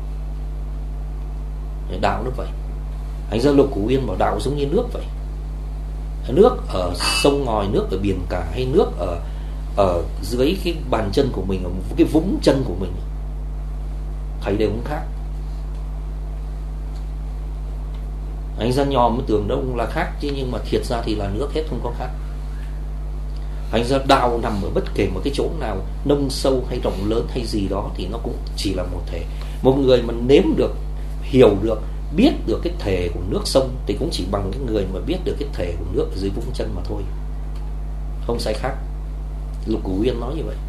Đạo nó vậy. Thành ra Lục Của Uyên bảo đạo giống như nước vậy. Nước ở sông ngòi, nước ở biển cả, hay nước ở dưới cái bàn chân của mình, ở cái vũng chân của mình, thấy đều không khác. Anh ra nhòm mới tưởng đâu là khác chứ, nhưng mà thiệt ra thì là nước hết, không có khác. Thành ra đạo nằm ở bất kể một cái chỗ nào, nông sâu hay rộng lớn hay gì đó, thì nó cũng chỉ là một thể. Một người mà nếm được, hiểu được, biết được cái thể của nước sông thì cũng chỉ bằng cái người mà biết được cái thể của nước ở dưới vũng chân mà thôi, không sai khác. Lục Của Uyên nói như vậy.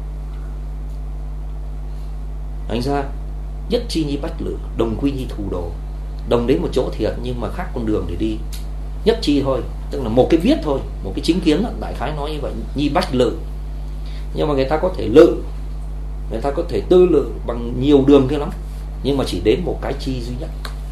Thành ra nhất chi nhi bách lự, đồng quy nhi thủ đồ. Đồng đến một chỗ thiệt nhưng mà khác con đường để đi. Nhất chi thôi, tức là một cái biết thôi, một cái chính kiến, đại khái nói như vậy. Nhi bách lự, nhưng mà người ta có thể lự, người ta có thể tư lự bằng nhiều đường kia lắm, nhưng mà chỉ đến một cái chi duy nhất.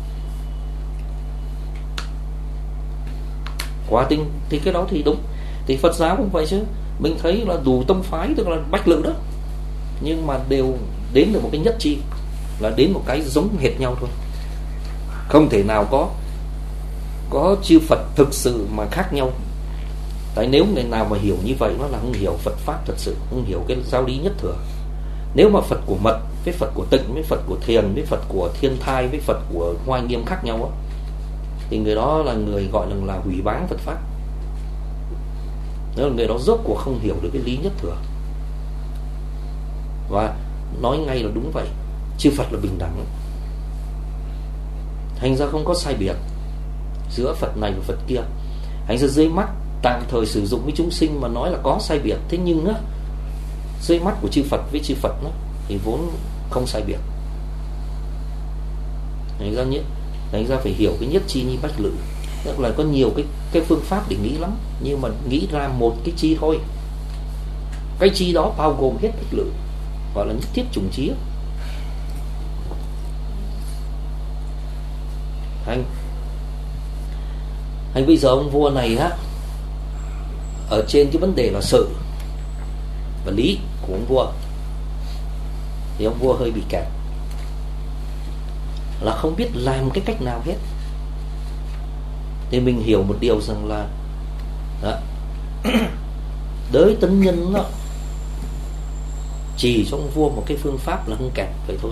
Quả tình thì cái đó thì đúng. Thì Phật giáo cũng vậy chứ. Mình thấy là đủ tông phái, tức là bách lự đó, nhưng mà đều đến được một cái nhất chi, là đến một cái giống hệt nhau thôi. Không thể nào có chư Phật thực sự mà khác nhau. Tại nếu người nào mà hiểu như vậy, nó là không hiểu Phật Pháp thật sự, không hiểu cái giáo lý nhất thừa. Nếu mà Phật của mật với Phật của tịnh, với Phật của thiền, với Phật của thiên thai, với Phật của hoa nghiêm khác nhau đó, thì người đó là người gọi là hủy báng Phật Pháp. Nếu là người đó rốt cuộc không hiểu được cái lý nhất thừa. Và nói ngay là đúng vậy, chư Phật là bình đẳng. Thành ra không có sai biệt giữa Phật này và Phật kia. Thành ra dưới mắt tạm thời sử dụng với chúng sinh mà nói là có sai biệt, thế nhưng á, dưới mắt của chư Phật với chư Phật đó, thì vốn không sai biệt. Thành ra phải hiểu cái nhất chi nhi bách lự. Tức là có nhiều cái phương pháp để nghĩ lắm, nhưng mà nghĩ ra một cái chi thôi. Cái chi đó bao gồm hết bách lự, gọi là nhất thiết chủng trí. Thành bây giờ ông vua này á, ở trên cái vấn đề là sự và lý của ông vua, thì ông vua hơi bị kẹt, là không biết làm cái cách nào hết. Thì mình hiểu một điều rằng là đó, đới tấn nhân đó, chỉ cho ông vua một cái phương pháp là không kẹt vậy thôi.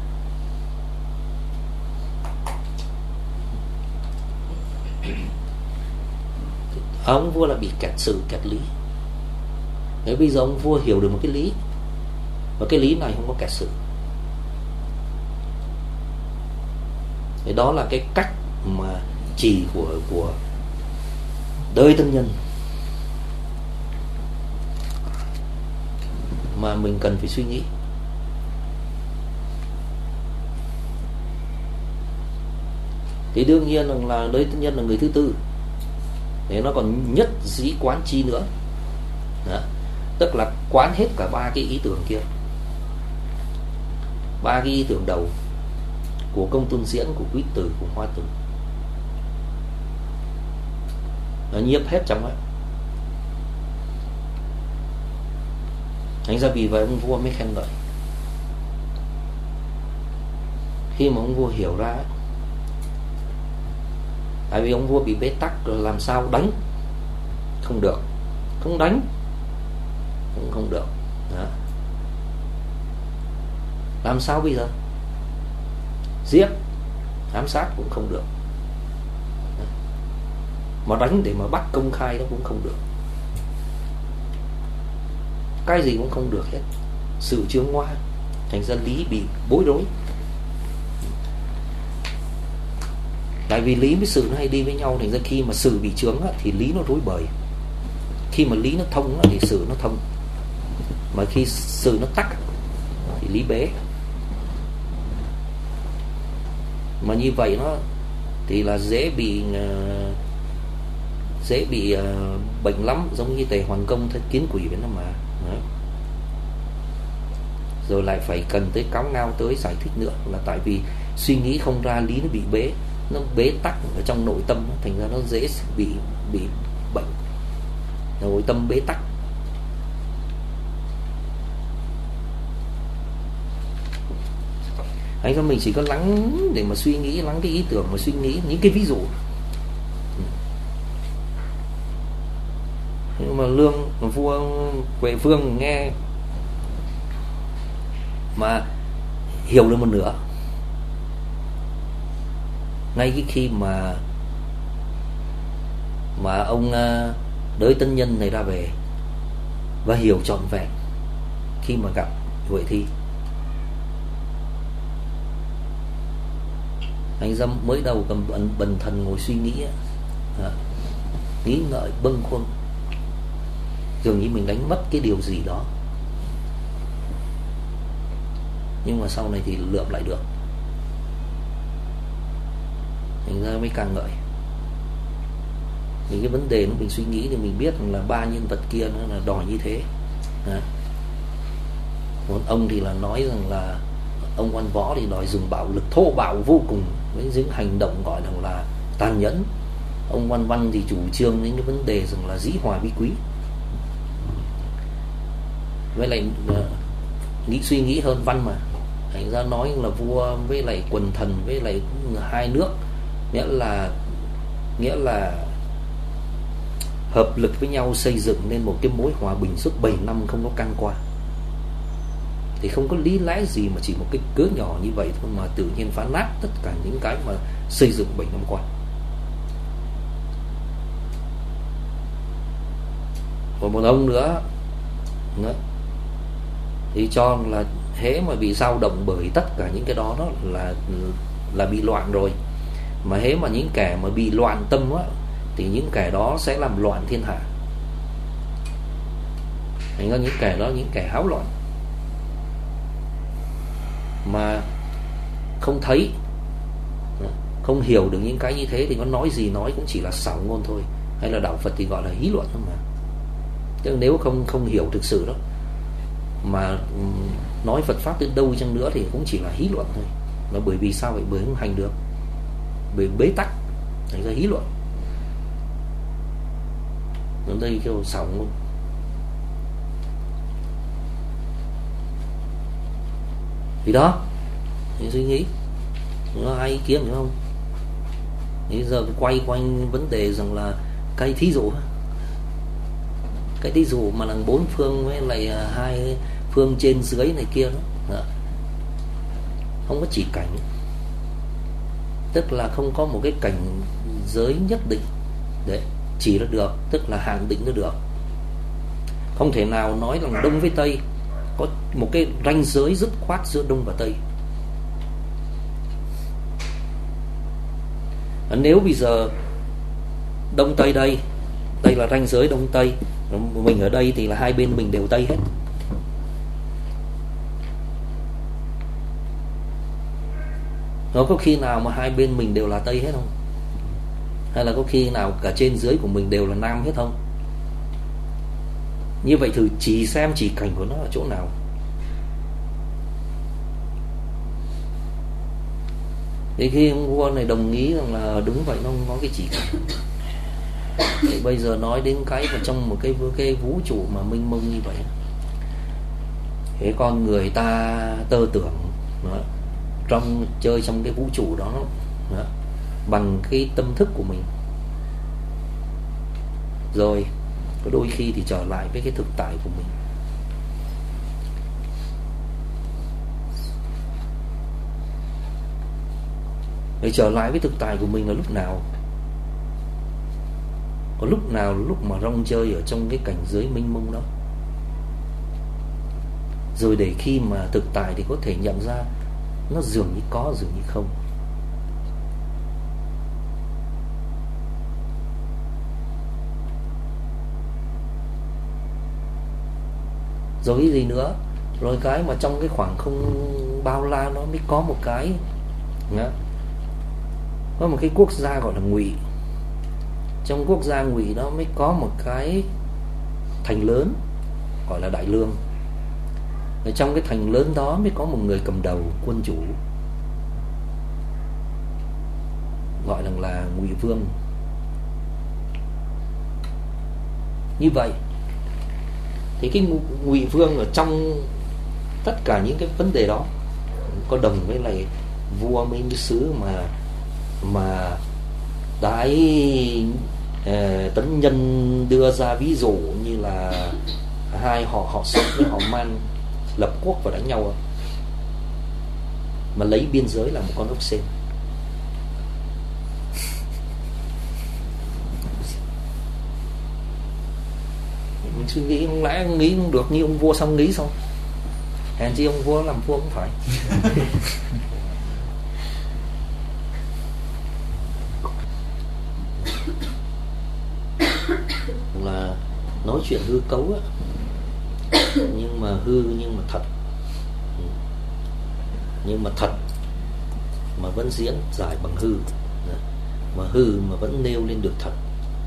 Ông vua là bị kẹt sự, kẹt lý. Thế bây giờ ông vua hiểu được một cái lý, và cái lý này không có kẹt sự. Thì đó là cái cách mà chỉ của đới tân nhân mà mình cần phải suy nghĩ. Thì đương nhiên là đới tân nhân là người thứ tư, thì nó còn nhất dĩ quán chi nữa. Đó. Tức là quán hết cả ba cái ý tưởng kia, ba cái ý tưởng đầu của Công Tôn Diễn, của Quý Tử, của Hoa Tử, nó nhiếp hết trong ấy. Thành ra vì vậy ông vua mới khen ngợi. Khi mà ông vua hiểu ra ấy, tại vì ông vua bị bế tắc rồi, làm sao đánh không được, không đánh cũng không được. Đó. Làm sao bây giờ? Giết, ám sát cũng không được. Đó. Mà đánh để mà bắt công khai nó cũng không được. Cái gì cũng không được hết. Sự chướng ngoa. Thành ra lý bị bối rối. Tại vì lý với sự nó hay đi với nhau. Thành ra khi mà sự bị chướng á, thì lý nó rối bời. Khi mà lý nó thông á, thì sự nó thông. Mà khi sự nó tắc thì lý bế. Mà như vậy nó thì là dễ bị bệnh lắm, giống như Tề Hoàng Công thấy kiến quỷ với nó mà. Đấy. Rồi lại phải cần tới cáo ngao tới giải thích nữa, là tại vì suy nghĩ không ra lý, nó bị nó bế tắc ở trong nội tâm, thành ra nó dễ bị bệnh nội tâm bế tắc. Anh cho mình chỉ có lắng để mà suy nghĩ, lắng cái ý tưởng mà suy nghĩ những cái ví dụ. Nhưng mà vua Huệ Vương nghe mà hiểu được một nửa. Ngay cái khi mà ông Đới Tân Nhân này ra về và hiểu trọn vẹn khi mà gặp Huệ Thi, anh Dâm mới đầu cầm bần thần ngồi suy nghĩ, nghĩ ngợi bâng khuâng, dường như mình đánh mất cái điều gì đó, nhưng mà sau này thì lượm lại được, thành ra mới càng ngợi. Những cái vấn đề nó mình suy nghĩ thì mình biết là ba nhân vật kia nó là đòi như thế. Còn ông thì là nói rằng là ông Văn Võ thì đòi dùng bạo lực thô bạo vô cùng với những hành động gọi là tàn nhẫn. Ông Văn Văn thì chủ trương những cái vấn đề rằng là dĩ hòa vi quý, với lại suy nghĩ hơn văn mà. Thành ra nói là vua với lại quần thần với lại hai nước, nghĩa là hợp lực với nhau xây dựng nên một cái mối hòa bình suốt 7 năm không có can qua. Thì không có lý lẽ gì mà chỉ một cái cớ nhỏ như vậy thôi mà tự nhiên phá nát tất cả những cái mà xây dựng 7 năm qua. Còn một ông nữa thì cho là hễ mà bị dao động bởi tất cả những cái đó là bị loạn rồi. Mà hễ mà những kẻ mà bị loạn tâm á, thì những kẻ đó sẽ làm loạn thiên hạ. Thành ra những kẻ đó, những kẻ háo loạn mà không thấy, không hiểu được những cái như thế thì có nói gì nói cũng chỉ là xảo ngôn thôi, hay là đạo Phật thì gọi là hí luận thôi mà. Chứ nếu không hiểu thực sự đó mà nói Phật pháp đến đâu chăng nữa thì cũng chỉ là hí luận thôi. Mà bởi vì sao vậy? Bởi không hành được, bởi bế tắc, thành ra hí luận. Ở đây kêu xảo ngôn. Thì đó, thì suy nghĩ nó hay ý kiến, hiểu không? Bây giờ quay quanh vấn đề rằng là cái thí dụ mà là 4 phương với lại 2 phương trên dưới này kia đó, không có chỉ cảnh, tức là không có một cái cảnh giới nhất định để chỉ là được, tức là hạn định nó được. Không thể nào nói rằng Đông với Tây có một cái ranh giới dứt khoát giữa Đông và Tây. Nếu bây giờ Đông Tây đây là ranh giới Đông Tây, mình ở đây thì là hai bên mình đều Tây hết. Nó có khi nào mà hai bên mình đều là Tây hết không? Hay là có khi nào cả trên dưới của mình đều là Nam hết không? Như vậy thử chỉ xem chỉ cảnh của nó ở chỗ nào. Thì khi ông vua này đồng ý rằng là đúng vậy, nó không có cái chỉ cảnh. Thì bây giờ nói đến cái mà trong một cái vũ trụ mà mênh mông như vậy, thế con người ta tơ tưởng chơi trong cái vũ trụ đó, bằng cái tâm thức của mình, rồi có đôi khi thì trở lại với cái thực tại của mình. Để trở lại với thực tại của mình là lúc nào? Có lúc nào là lúc mà rong chơi ở trong cái cảnh giới mênh mông đó, rồi để khi mà thực tại thì có thể nhận ra nó dường như có, dường như không. Rồi cái gì nữa? Rồi cái mà trong cái khoảng không bao la nó mới có một cái, có một cái quốc gia gọi là Ngụy. Trong quốc gia Ngụy đó mới có một cái thành lớn gọi là Đại Lương. Ở trong cái thành lớn đó mới có một người cầm đầu, quân chủ. gọi là Ngụy Vương. Như vậy thì cái Ngụy Vương ở trong tất cả những cái vấn đề đó có đồng với lại vua mấy cái xứ mà Đái Tấn Nhân đưa ra ví dụ như là hai họ Sóc với họ Man lập quốc và đánh nhau, mà lấy biên giới là một con ốc sên. Mình suy nghĩ không lẽ nghĩ không được như ông vua xong nghĩ xong, hèn chi ông vua làm vua cũng phải. Là nói chuyện hư cấu á, nhưng mà hư nhưng mà thật, nhưng mà thật mà vẫn diễn giải bằng hư, mà hư mà vẫn nêu lên được thật.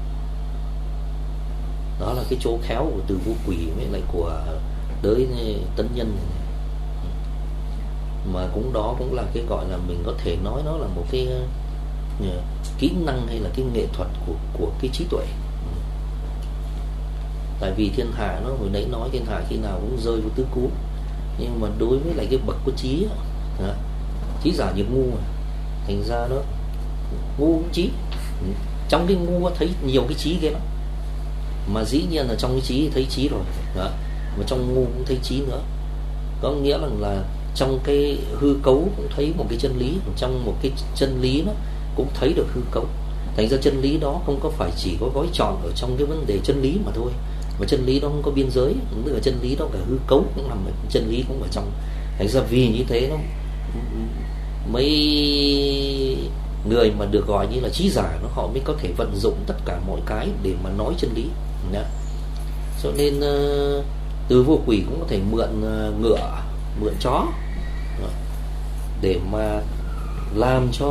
Đó là cái chỗ khéo của từ Vô Quỷ với lại của Đới Tấn Nhân này. Mà đó cũng là cái gọi là mình có thể nói nó là một cái kỹ năng hay là cái nghệ thuật của cái trí tuệ. Tại vì thiên hạ nó hồi nãy nói thiên hạ khi nào cũng rơi vào tứ cú, nhưng mà đối với lại cái bậc có trí á, trí giả nhược ngu mà. Thành ra nó ngu cũng trí, trong cái ngu thấy nhiều cái trí ghê lắm. Mà dĩ nhiên là trong cái trí thấy trí rồi đó, mà trong ngu cũng thấy trí nữa. Có nghĩa là trong cái hư cấu cũng thấy một cái chân lý, trong một cái chân lý nó cũng thấy được hư cấu. Thành ra chân lý đó không có phải chỉ có gói tròn ở trong cái vấn đề chân lý mà thôi, mà chân lý đó không có biên giới, tức là chân lý đó cả hư cấu cũng nằm ở chân lý cũng ở trong. Thành ra vì như thế nó mấy người mà được gọi như là trí giả họ mới có thể vận dụng tất cả mọi cái để mà nói chân lý. Cho nên từ Vô Quỷ cũng có thể mượn ngựa, mượn chó để mà làm cho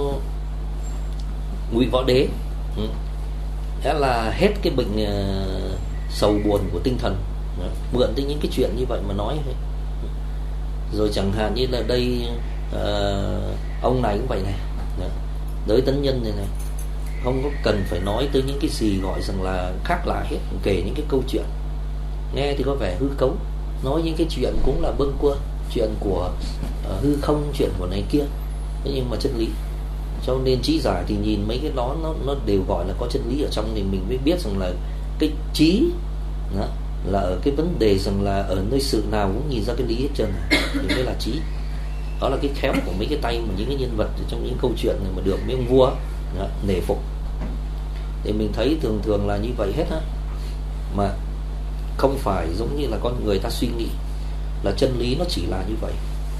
Ngụy Võ Đế thế là hết cái bệnh sầu buồn của tinh thần. Mượn tới những cái chuyện như vậy mà nói. Rồi chẳng hạn như là đây ông này cũng vậy này, Đới Tấn Nhân này không có cần phải nói tới những cái gì gọi rằng là khác lạ hết, kể những cái câu chuyện nghe thì có vẻ hư cấu, nói những cái chuyện cũng là bâng quơ, chuyện của hư không, chuyện của này kia, thế nhưng mà chân lý. Cho nên trí giả thì nhìn mấy cái đó nó đều gọi là có chân lý ở trong, thì mình mới biết rằng là cái trí đó, là ở cái vấn đề rằng là ở nơi sự nào cũng nhìn ra cái lý hết trơn, thì mới là trí. Đó là cái khéo của mấy cái tay mà những cái nhân vật trong những câu chuyện này mà được mấy ông vua đó, nể phục. Thì mình thấy thường thường là như vậy hết á, mà không phải giống như là con người ta suy nghĩ là chân lý nó chỉ là như vậy.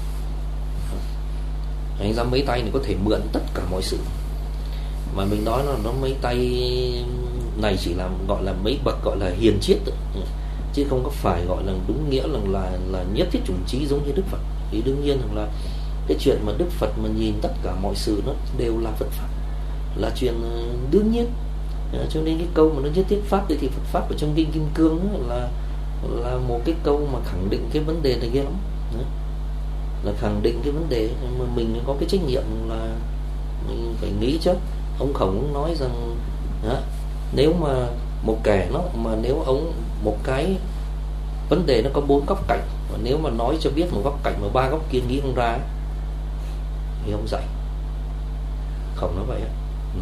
Thành ra mấy tay này có thể mượn tất cả mọi sự. Mà mình nói là nó mấy tay này chỉ là gọi là mấy bậc gọi là hiền triết, chứ không có phải gọi là đúng nghĩa là nhất thiết chủng trí giống như Đức Phật. Thì đương nhiên là cái chuyện mà Đức Phật mà nhìn tất cả mọi sự nó đều là Phật pháp, là chuyện đương nhiên. Cho nên cái câu mà nó nhất thiết pháp thì Phật pháp ở trong kinh Kim Cương là một cái câu mà khẳng định cái vấn đề này ghê lắm. Là khẳng định cái vấn đề mà mình có cái trách nhiệm là mình phải nghĩ chứ. Ông Khổng cũng nói rằng nếu mà một kẻ nó mà nếu ông một cái vấn đề nó có 4 góc cạnh, và nếu mà nói cho biết một góc cạnh mà 3 góc kia nghĩ không ra thì ông dạy. Khổng nói vậy á.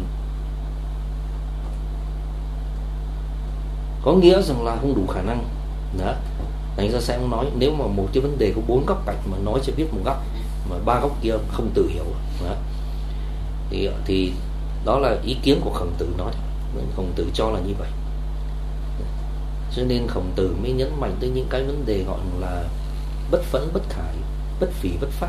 Có nghĩa rằng là không đủ khả năng đó. Thành ra sẽ nói nếu mà một cái vấn đề có 4 góc cạnh mà nói cho biết một góc mà 3 góc kia không tự hiểu đó. Thì đó là ý kiến của Khổng Tử nói. Khổng Tử cho là như vậy. Cho nên Khổng Tử mới nhấn mạnh tới những cái vấn đề gọi là bất phẫn bất khải, bất phỉ bất phát.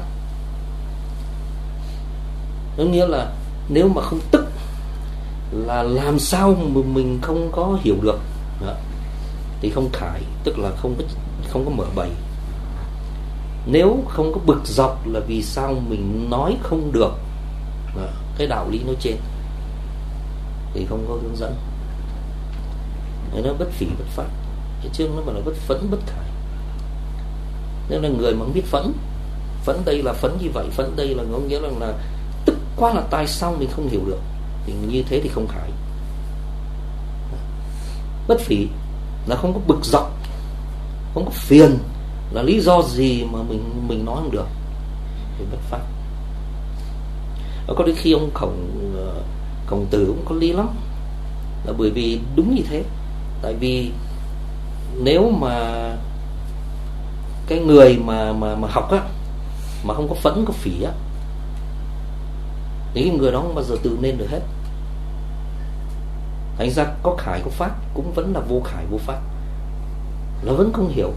Có nghĩa là nếu mà không tức là làm sao mà mình không có hiểu được đó. Thì không khải, tức là không có mở bày. Nếu không có bực dọc là vì sao mình nói không được đó, cái đạo lý nói trên, thì không có hướng dẫn. Nó bất phỉ bất phát. Cái chương nó bảo là bất phẫn bất khải. Nên là người mà không biết phẫn đây là phẫn như vậy, phẫn đây là có nghĩa là tức quá là tại sao mình không hiểu được. thì như thế thì không khải. Bất phỉ là không có bực dọc, không có phiền, là lý do gì mà mình nói không được thì bất phát. Có đôi khi ông Khổng Tử cũng có lý lắm, là bởi vì đúng như thế. Tại vì nếu mà cái người mà học á, mà không có phẫn có phỉ á, thì cái người đó không bao giờ tự nên được hết. Thành ra có khải có phát cũng vẫn là vô khải vô phát, nó vẫn không hiểu.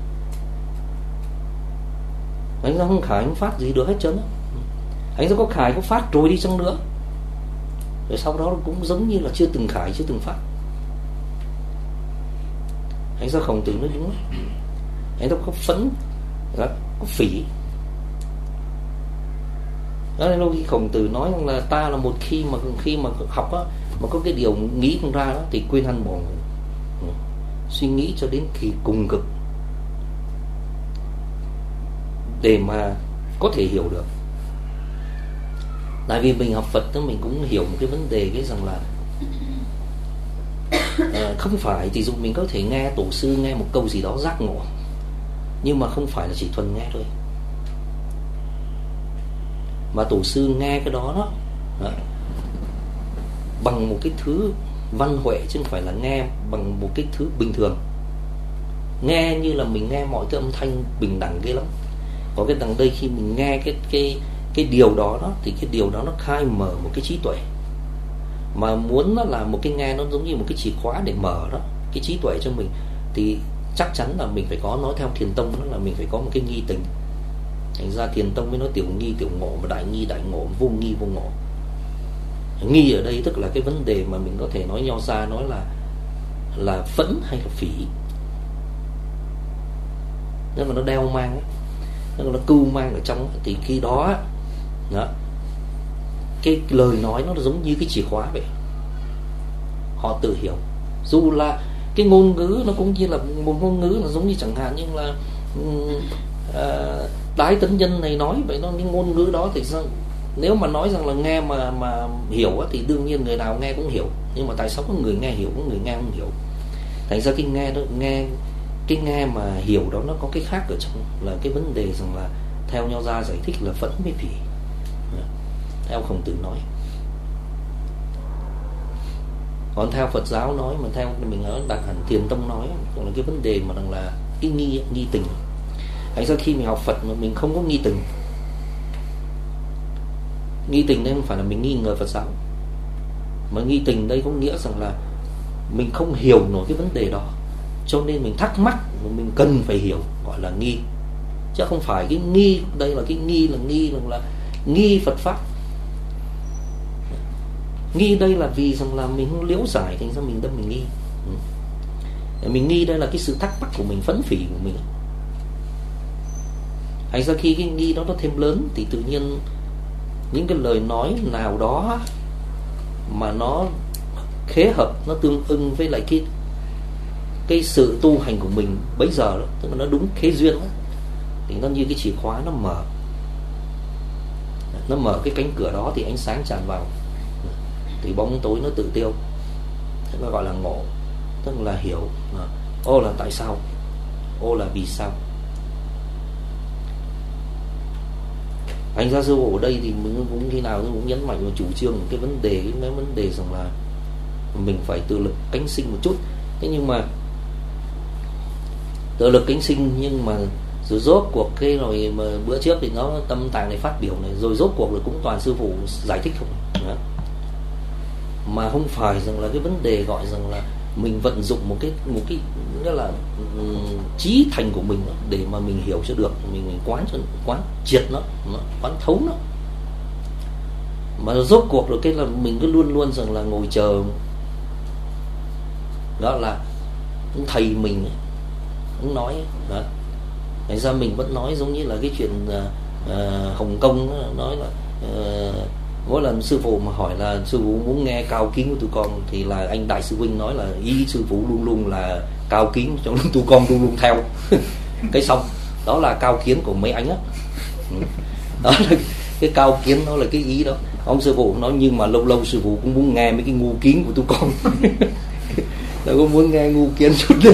Thành ra không khải không phát gì được hết trơn á. Thành ra có khải có phát rồi đi chăng nữa, rồi sau đó cũng giống như là chưa từng khải chưa từng phát. Thành ra Khổng Tử nói đúng lắm. Thành ra có phẫn có phỉ. Đó là lúc khi Khổng Tử nói rằng là ta là một khi mà học á, mà có cái điều nghĩ không ra đó, thì quên ăn bỏ ngủ, suy nghĩ cho đến khi cùng cực để mà có thể hiểu được. Tại vì mình học Phật đó, mình cũng hiểu một cái vấn đề cái rằng là không phải thì dù mình có thể nghe tổ sư nghe một câu gì đó giác ngộ, nhưng mà không phải là chỉ thuần nghe thôi, mà tổ sư nghe cái đó bằng một cái thứ văn huệ, chứ không phải là nghe bằng một cái thứ bình thường. Nghe như là mình nghe mọi cái âm thanh bình đẳng ghê lắm. Còn cái đằng đây khi mình nghe cái điều đó thì cái điều đó nó khai mở một cái trí tuệ. Mà muốn nó là một cái nghe nó giống như một cái chìa khóa để mở đó cái trí tuệ cho mình, thì chắc chắn là mình phải có, nói theo Thiền Tông đó là mình phải có một cái nghi tình. Thành ra Thiền Tông mới nói tiểu nghi tiểu ngộ, mà đại nghi đại ngộ, vô nghi vô ngộ. Nghi ở đây tức là cái vấn đề mà mình có thể nói nho ra nói là phẫn hay là phỉ. Nếu mà nó đeo mang, nếu mà nó cưu mang ở trong, thì khi đó cái lời nói nó giống như cái chìa khóa vậy. Họ tự hiểu. Dù là cái ngôn ngữ nó cũng như là một ngôn ngữ, nó giống như chẳng hạn như là Đái Tấn Nhân này nói vậy, nó cái ngôn ngữ đó thì sao, nếu mà nói rằng là nghe mà hiểu á, thì đương nhiên người nào nghe cũng hiểu. Nhưng mà tại sao có người nghe hiểu, có người nghe không hiểu? Thành ra cái nghe đó, cái nghe mà hiểu đó nó có cái khác ở trong, là cái vấn đề rằng là theo Nho gia giải thích là phẫn với phỉ, theo Khổng Tử nói. Còn theo Phật giáo nói, mà theo mình nói đặt hẳn Thiền Tông nói, còn là cái vấn đề mà rằng là cái nghi tình. Thành ra khi mình học Phật mà mình không có nghi tình, nghi tình đây không phải là mình nghi ngờ Phật giáo, mà nghi tình đây có nghĩa rằng là mình không hiểu nổi cái vấn đề đó, cho nên mình thắc mắc, mình cần phải hiểu, gọi là nghi. Chứ không phải cái nghi đây là cái nghi là nghi Phật pháp. Nghi đây là vì rằng là mình không liễu giải, thành ra mình đâm mình nghi. Mình nghi đây là cái sự thắc mắc của mình, phẫn phỉ của mình. Thành ra khi cái nghi đó nó thêm lớn, thì tự nhiên những cái lời nói nào đó mà nó khế hợp, nó tương ưng với lại cái sự tu hành của mình bấy giờ đó, tức là nó đúng khế duyên đó, thì nó như cái chìa khóa nó mở cái cánh cửa đó, thì ánh sáng tràn vào, thì bóng tối nó tự tiêu. Thế nó gọi là ngộ, tức là hiểu. Ô là tại sao, ô là vì sao. Thành ra sư phụ ở đây thì mình cũng khi nào cũng nhấn mạnh vào chủ trương cái vấn đề, cái vấn đề rằng là mình phải tự lực cánh sinh một chút. Thế nhưng mà tự lực cánh sinh, nhưng mà rồi rốt cuộc cái rồi mà bữa trước thì nó tâm tàng này phát biểu này, rồi rốt cuộc là cũng toàn sư phụ giải thích không đó. Mà không phải rằng là cái vấn đề gọi rằng là mình vận dụng một cái nghĩa là trí thành của mình đó, để mà mình hiểu cho được, mình quán triệt nó quán thấu nó. Mà rốt cuộc rồi cái là mình cứ luôn luôn rằng là ngồi chờ, đó là thầy mình cũng nói đó. Thành ra mình vẫn nói giống như là cái chuyện Hồng Kông đó, nói là mỗi lần sư phụ mà hỏi là sư phụ muốn nghe cao kiến của tụi con, thì là anh đại sư huynh nói là ý sư phụ luôn luôn là cao kiến, cho nên tụi con luôn luôn theo. Cái xong đó là cao kiến của mấy anh á. Đó là cái cao kiến, đó là cái ý đó. Ông sư phụ nói nhưng mà lâu lâu sư phụ cũng muốn nghe mấy cái ngu kiến của tụi con. Tôi cũng muốn nghe ngu kiến chút nữa.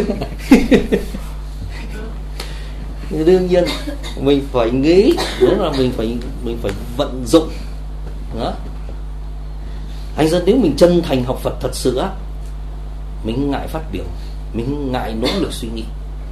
Đương nhiên mình phải nghĩ, đó là mình phải vận dụng đó. Thành ra nếu mình chân thành học Phật thật sự á, mình ngại phát biểu, mình ngại nỗ lực suy nghĩ.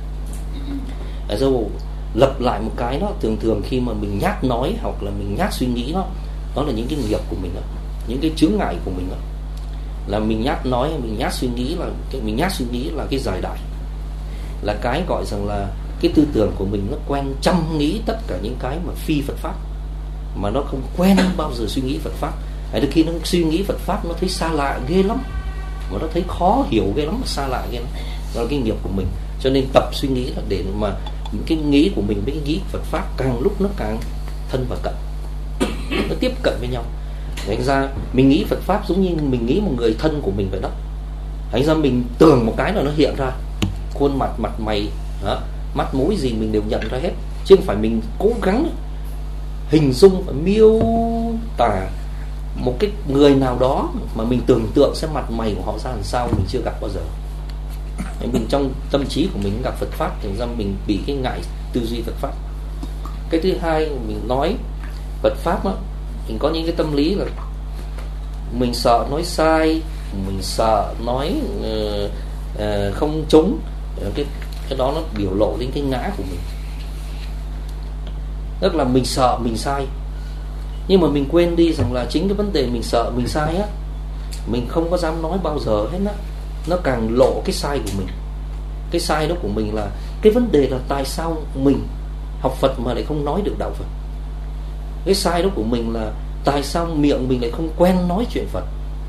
Rồi lập lại một cái đó, thường khi mà mình nhát nói hoặc là mình nhát suy nghĩ đó là những cái nghiệp của mình đó, những cái chướng ngại của mình đó. Là mình nhát nói, mình nhát suy nghĩ là cái giải đại, là cái gọi rằng là cái tư tưởng của mình nó quen chăm nghĩ tất cả những cái mà phi Phật pháp, mà nó không quen bao giờ suy nghĩ Phật pháp. Đôi khi nó suy nghĩ Phật pháp nó thấy xa lạ ghê lắm, mà nó thấy khó hiểu ghê lắm, xa lạ ghê lắm. Đó là cái nghiệp của mình. Cho nên tập suy nghĩ là để mà cái nghĩ của mình với cái nghĩ Phật pháp càng lúc nó càng thân và cận, nó tiếp cận với nhau. Thành ra mình nghĩ Phật pháp giống như mình nghĩ một người thân của mình vậy đó. Thành ra mình tưởng một cái là nó hiện ra, khuôn mặt, mặt mày đó, mắt mũi gì mình đều nhận ra hết, chứ không phải mình cố gắng hình dung và miêu tả một cái người nào đó mà mình tưởng tượng xem mặt mày của họ ra làm sao, mình chưa gặp bao giờ. Mình trong tâm trí của mình gặp Phật pháp, thành ra mình bị cái ngại tư duy Phật pháp. Cái thứ hai, mình nói Phật pháp á, mình có những cái tâm lý là mình sợ nói sai, mình sợ nói không trúng. Cái đó nó biểu lộ đến cái ngã của mình. Tức là mình sợ mình sai, nhưng mà mình quên đi rằng là chính cái vấn đề mình sợ mình sai á, mình không có dám nói bao giờ hết á, nó càng lộ cái sai của mình. Cái sai đó của mình là cái vấn đề là tại sao mình học Phật mà lại không nói được đạo Phật. Cái sai đó của mình là tại sao miệng mình lại không quen nói chuyện Phật,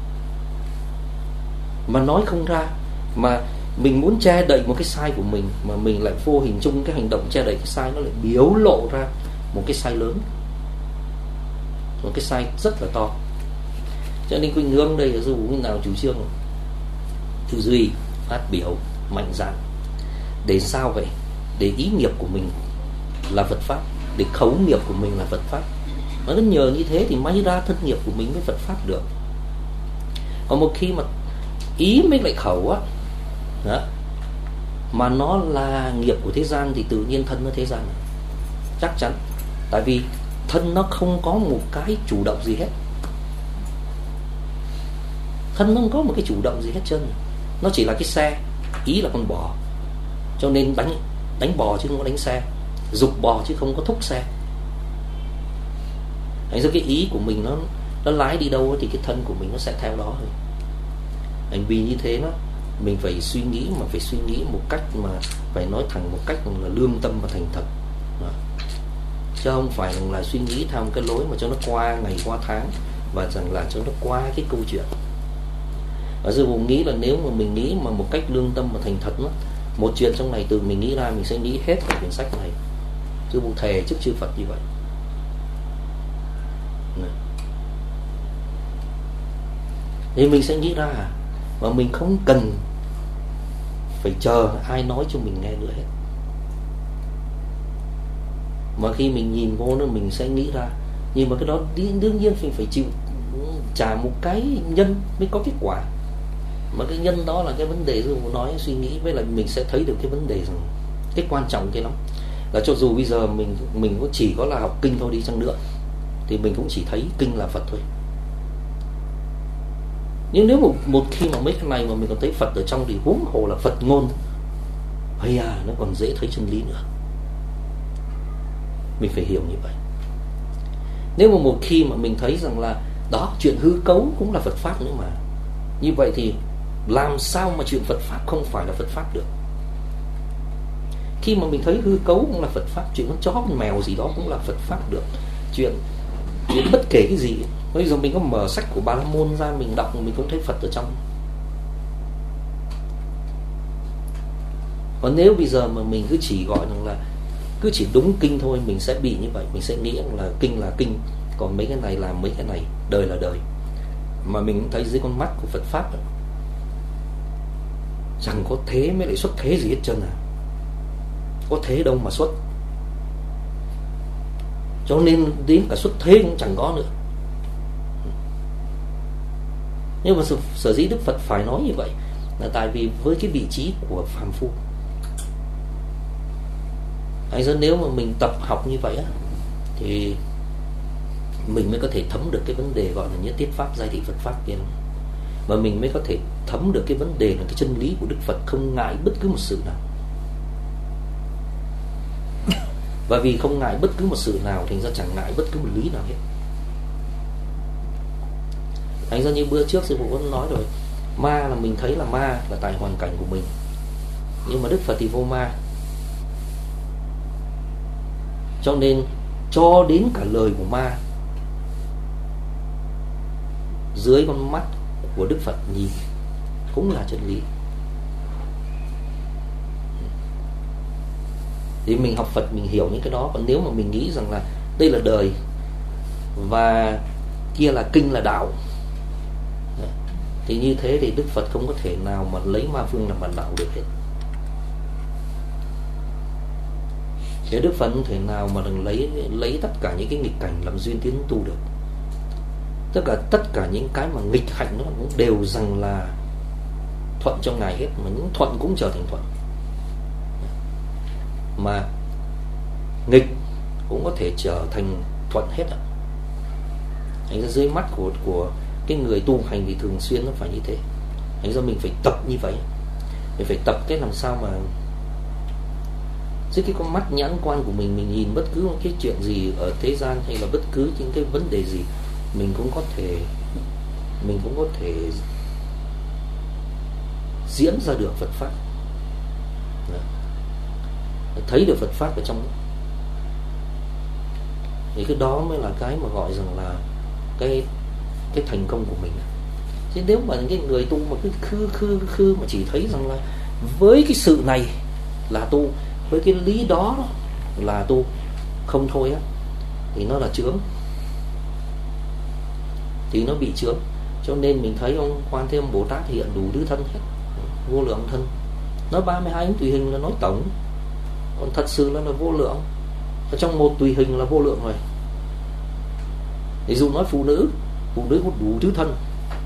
mà nói không ra. Mà mình muốn che đậy một cái sai của mình, mà mình lại vô hình chung cái hành động che đậy cái sai nó lại biểu lộ ra một cái sai lớn, một cái sai rất là to. Cho nên khuynh hướng đây là dù như nào chủ trương tư duy, phát biểu mạnh dạn. Để sao vậy? Để ý nghiệp của mình là Phật pháp, để khẩu nghiệp của mình là Phật pháp. Nó nhờ như thế thì may ra thân nghiệp của mình mới Phật pháp được. Còn một khi mà ý mới lại khẩu á đó, mà nó là nghiệp của thế gian thì tự nhiên thân nó thế gian, chắc chắn. Tại vì thân nó không có một cái chủ động gì hết, thân nó không có một cái chủ động gì hết trơn. Nó chỉ là cái xe, ý là con bò, cho nên đánh bò chứ không có đánh xe, giục bò chứ không có thúc xe. Thành ra cái ý của mình nó lái đi đâu thì cái thân của mình nó sẽ theo đó thôi. Thành vì như thế đó, mình phải suy nghĩ, mà phải suy nghĩ một cách mà phải nói thẳng một cách là lương tâm và thành thật đó. Chứ không phải là suy nghĩ theo một cái lối mà cho nó qua ngày qua tháng, và rằng là cho nó qua cái câu chuyện. Và sư phụ nghĩ là nếu mà mình nghĩ mà một cách lương tâm và thành thật đó, một chuyện trong này từ mình nghĩ ra mình sẽ nghĩ hết cả quyển sách này. Sư phụ thề trước chư Phật như vậy. Thì mình sẽ nghĩ ra, mà mình không cần phải chờ ai nói cho mình nghe nữa hết. Mà khi mình nhìn vô nó mình sẽ nghĩ ra. Nhưng mà cái đó đương nhiên mình phải chịu trả một cái nhân mới có kết quả. Mà cái nhân đó là cái vấn đề sư phụ nói, suy nghĩ với lại mình sẽ thấy được cái vấn đề rằng cái quan trọng cái lắm là cho dù bây giờ mình cũng chỉ có là học kinh thôi đi chăng nữa thì mình cũng chỉ thấy kinh là Phật thôi. Nhưng nếu một khi mà mấy cái này mà mình còn thấy Phật ở trong thì huống hồ là Phật ngôn, hay nó còn dễ thấy chân lý nữa. Mình phải hiểu như vậy. Nếu mà một khi mà mình thấy rằng là đó, chuyện hư cấu cũng là Phật pháp nữa mà, như vậy thì làm sao mà chuyện Phật pháp không phải là Phật pháp được? Khi mà mình thấy hư cấu cũng là Phật pháp, chuyện con chó con mèo gì đó cũng là Phật pháp được, chuyện bất kể cái gì. Bây giờ mình có mở sách của Bà La Môn ra mình đọc, mình cũng thấy Phật ở trong. Còn nếu bây giờ mà mình cứ chỉ gọi rằng là cứ chỉ đúng kinh thôi, mình sẽ bị như vậy. Mình sẽ nghĩ là kinh, còn mấy cái này là mấy cái này, đời là đời. Mà mình cũng thấy dưới con mắt của Phật pháp đó, chẳng có thế mới lại xuất thế gì hết trơn à. Có thế đâu mà xuất. Cho nên đến cả xuất thế cũng chẳng có nữa. Nhưng mà sở dĩ Đức Phật phải nói như vậy là tại vì với cái vị trí của phàm phu. Anh dân nếu mà mình tập học như vậy á, thì mình mới có thể thấm được cái vấn đề gọi là nhất thiết pháp giai thị Phật pháp kia, mà mình mới có thể thấm được cái vấn đề là cái chân lý của Đức Phật không ngại bất cứ một sự nào. Và vì không ngại bất cứ một sự nào, thành ra chẳng ngại bất cứ một lý nào hết. Thành ra như bữa trước sư phụ cũng nói rồi, ma là mình thấy là ma là tại hoàn cảnh của mình, nhưng mà Đức Phật thì vô ma. Cho nên cho đến cả lời của ma dưới con mắt của Đức Phật nhìn cũng là chân lý. Thì mình học Phật mình hiểu những cái đó. Còn nếu mà mình nghĩ rằng là đây là đời và kia là kinh là đạo, thì như thế thì Đức Phật không có thể nào mà lấy ma phương làm bản đạo được hết. Thế Đức Phật không thể nào mà đừng lấy tất cả những cái nghịch cảnh làm duyên tiến tu được. Tất cả những cái mà nghịch hạnh nó cũng đều rằng là thuận trong Ngài hết, mà những thuận cũng trở thành thuận, mà nghịch cũng có thể trở thành thuận hết ạ. Thành ra dưới mắt của cái người tu hành thì thường xuyên nó phải như thế. Thành ra mình phải tập như vậy. Mình phải tập cái làm sao mà dưới cái con mắt nhãn quan của mình nhìn bất cứ cái chuyện gì ở thế gian hay là bất cứ những cái vấn đề gì, mình cũng có thể diễn ra được Phật pháp, thấy được Phật pháp ở trong đó. Thì cái đó mới là cái mà gọi rằng là cái thành công của mình. Chứ nếu mà những cái người tu mà cứ khư mà chỉ thấy rằng là với cái sự này là tu, với cái lý đó là tu, không thôi á, thì nó là chướng, thì nó bị chướng. Cho nên mình thấy ông Quan Thế Âm Bồ Tát hiện đủ thứ thân hết, vô lượng thân. Nói 32 tùy hình là nói tổng, còn thật sự là vô lượng. Ở trong một tùy hình là vô lượng rồi. Ví dụ nói phụ nữ có đủ thứ thân,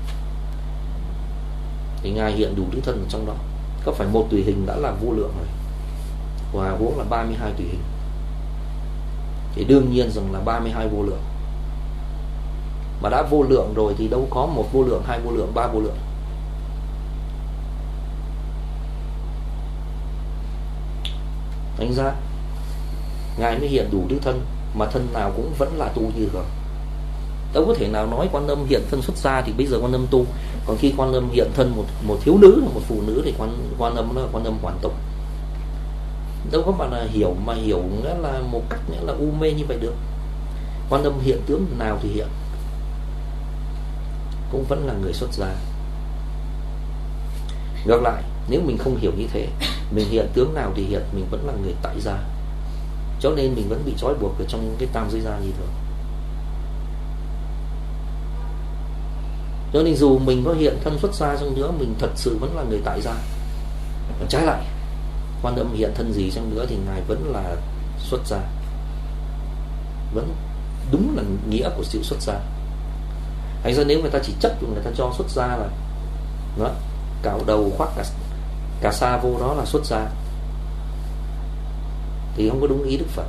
thì Ngài hiện đủ thứ thân ở trong đó. Có phải một tùy hình đã là vô lượng rồi, và huống là 32 tùy hình, thì đương nhiên rằng là 32 vô lượng. Mà đã vô lượng rồi thì đâu có một vô lượng, hai vô lượng, ba vô lượng. Thành ra Ngài mới hiện đủ thứ thân, mà thân nào cũng vẫn là tu như thường. Đâu có thể nào nói Quan Âm hiện thân xuất gia thì bây giờ Quan Âm tu, còn khi Quan Âm hiện thân một thiếu nữ, một phụ nữ thì Quan Âm nó là Quan Âm hoàn tục. Đâu có mà là hiểu nghĩa là một cách nghĩa là u mê như vậy được. Quan Âm hiện tướng nào thì hiện, cũng vẫn là người xuất gia. Ngược lại, nếu mình không hiểu như thế, mình hiện tướng nào thì hiện, mình vẫn là người tại gia, cho nên mình vẫn bị trói buộc ở trong cái tam giới gia như thường. Cho nên dù mình có hiện thân xuất gia chăng nữa, mình thật sự vẫn là người tại gia. Còn trái lại, Quan Âm hiện thân gì chăng nữa thì Ngài vẫn là xuất gia, vẫn đúng là nghĩa của sự xuất gia. Thành ra nếu người ta chỉ chấp người ta cho xuất gia là đó, cạo đầu khoác cà sa vô đó là xuất gia, thì không có đúng ý Đức Phật.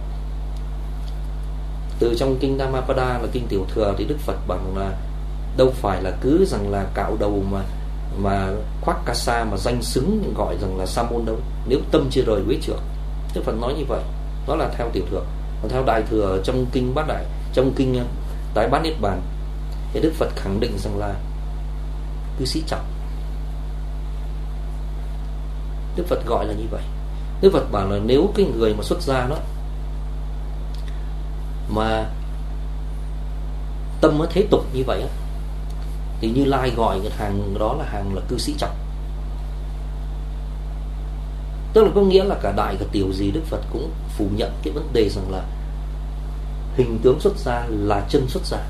Từ trong kinh Dhammapada là kinh Tiểu Thừa thì Đức Phật bảo là đâu phải là cứ rằng là cạo đầu mà khoác cà sa mà danh xứng gọi rằng là sa môn đâu, nếu tâm chưa rời quế trượng. Đức Phật nói như vậy, đó là theo Tiểu Thừa. Còn theo Đại Thừa, trong kinh Bát Đại, trong kinh Đại Bát Niết Bàn, thì Đức Phật khẳng định rằng là cư sĩ trọng. Đức Phật gọi là như vậy. Đức Phật bảo là nếu cái người mà xuất gia đó mà tâm nó thế tục như vậy á, thì Như Lai gọi cái hàng đó là hàng là cư sĩ trọng. Tức là có nghĩa là cả đại cả tiểu gì Đức Phật cũng phủ nhận cái vấn đề rằng là hình tướng xuất gia là chân xuất gia.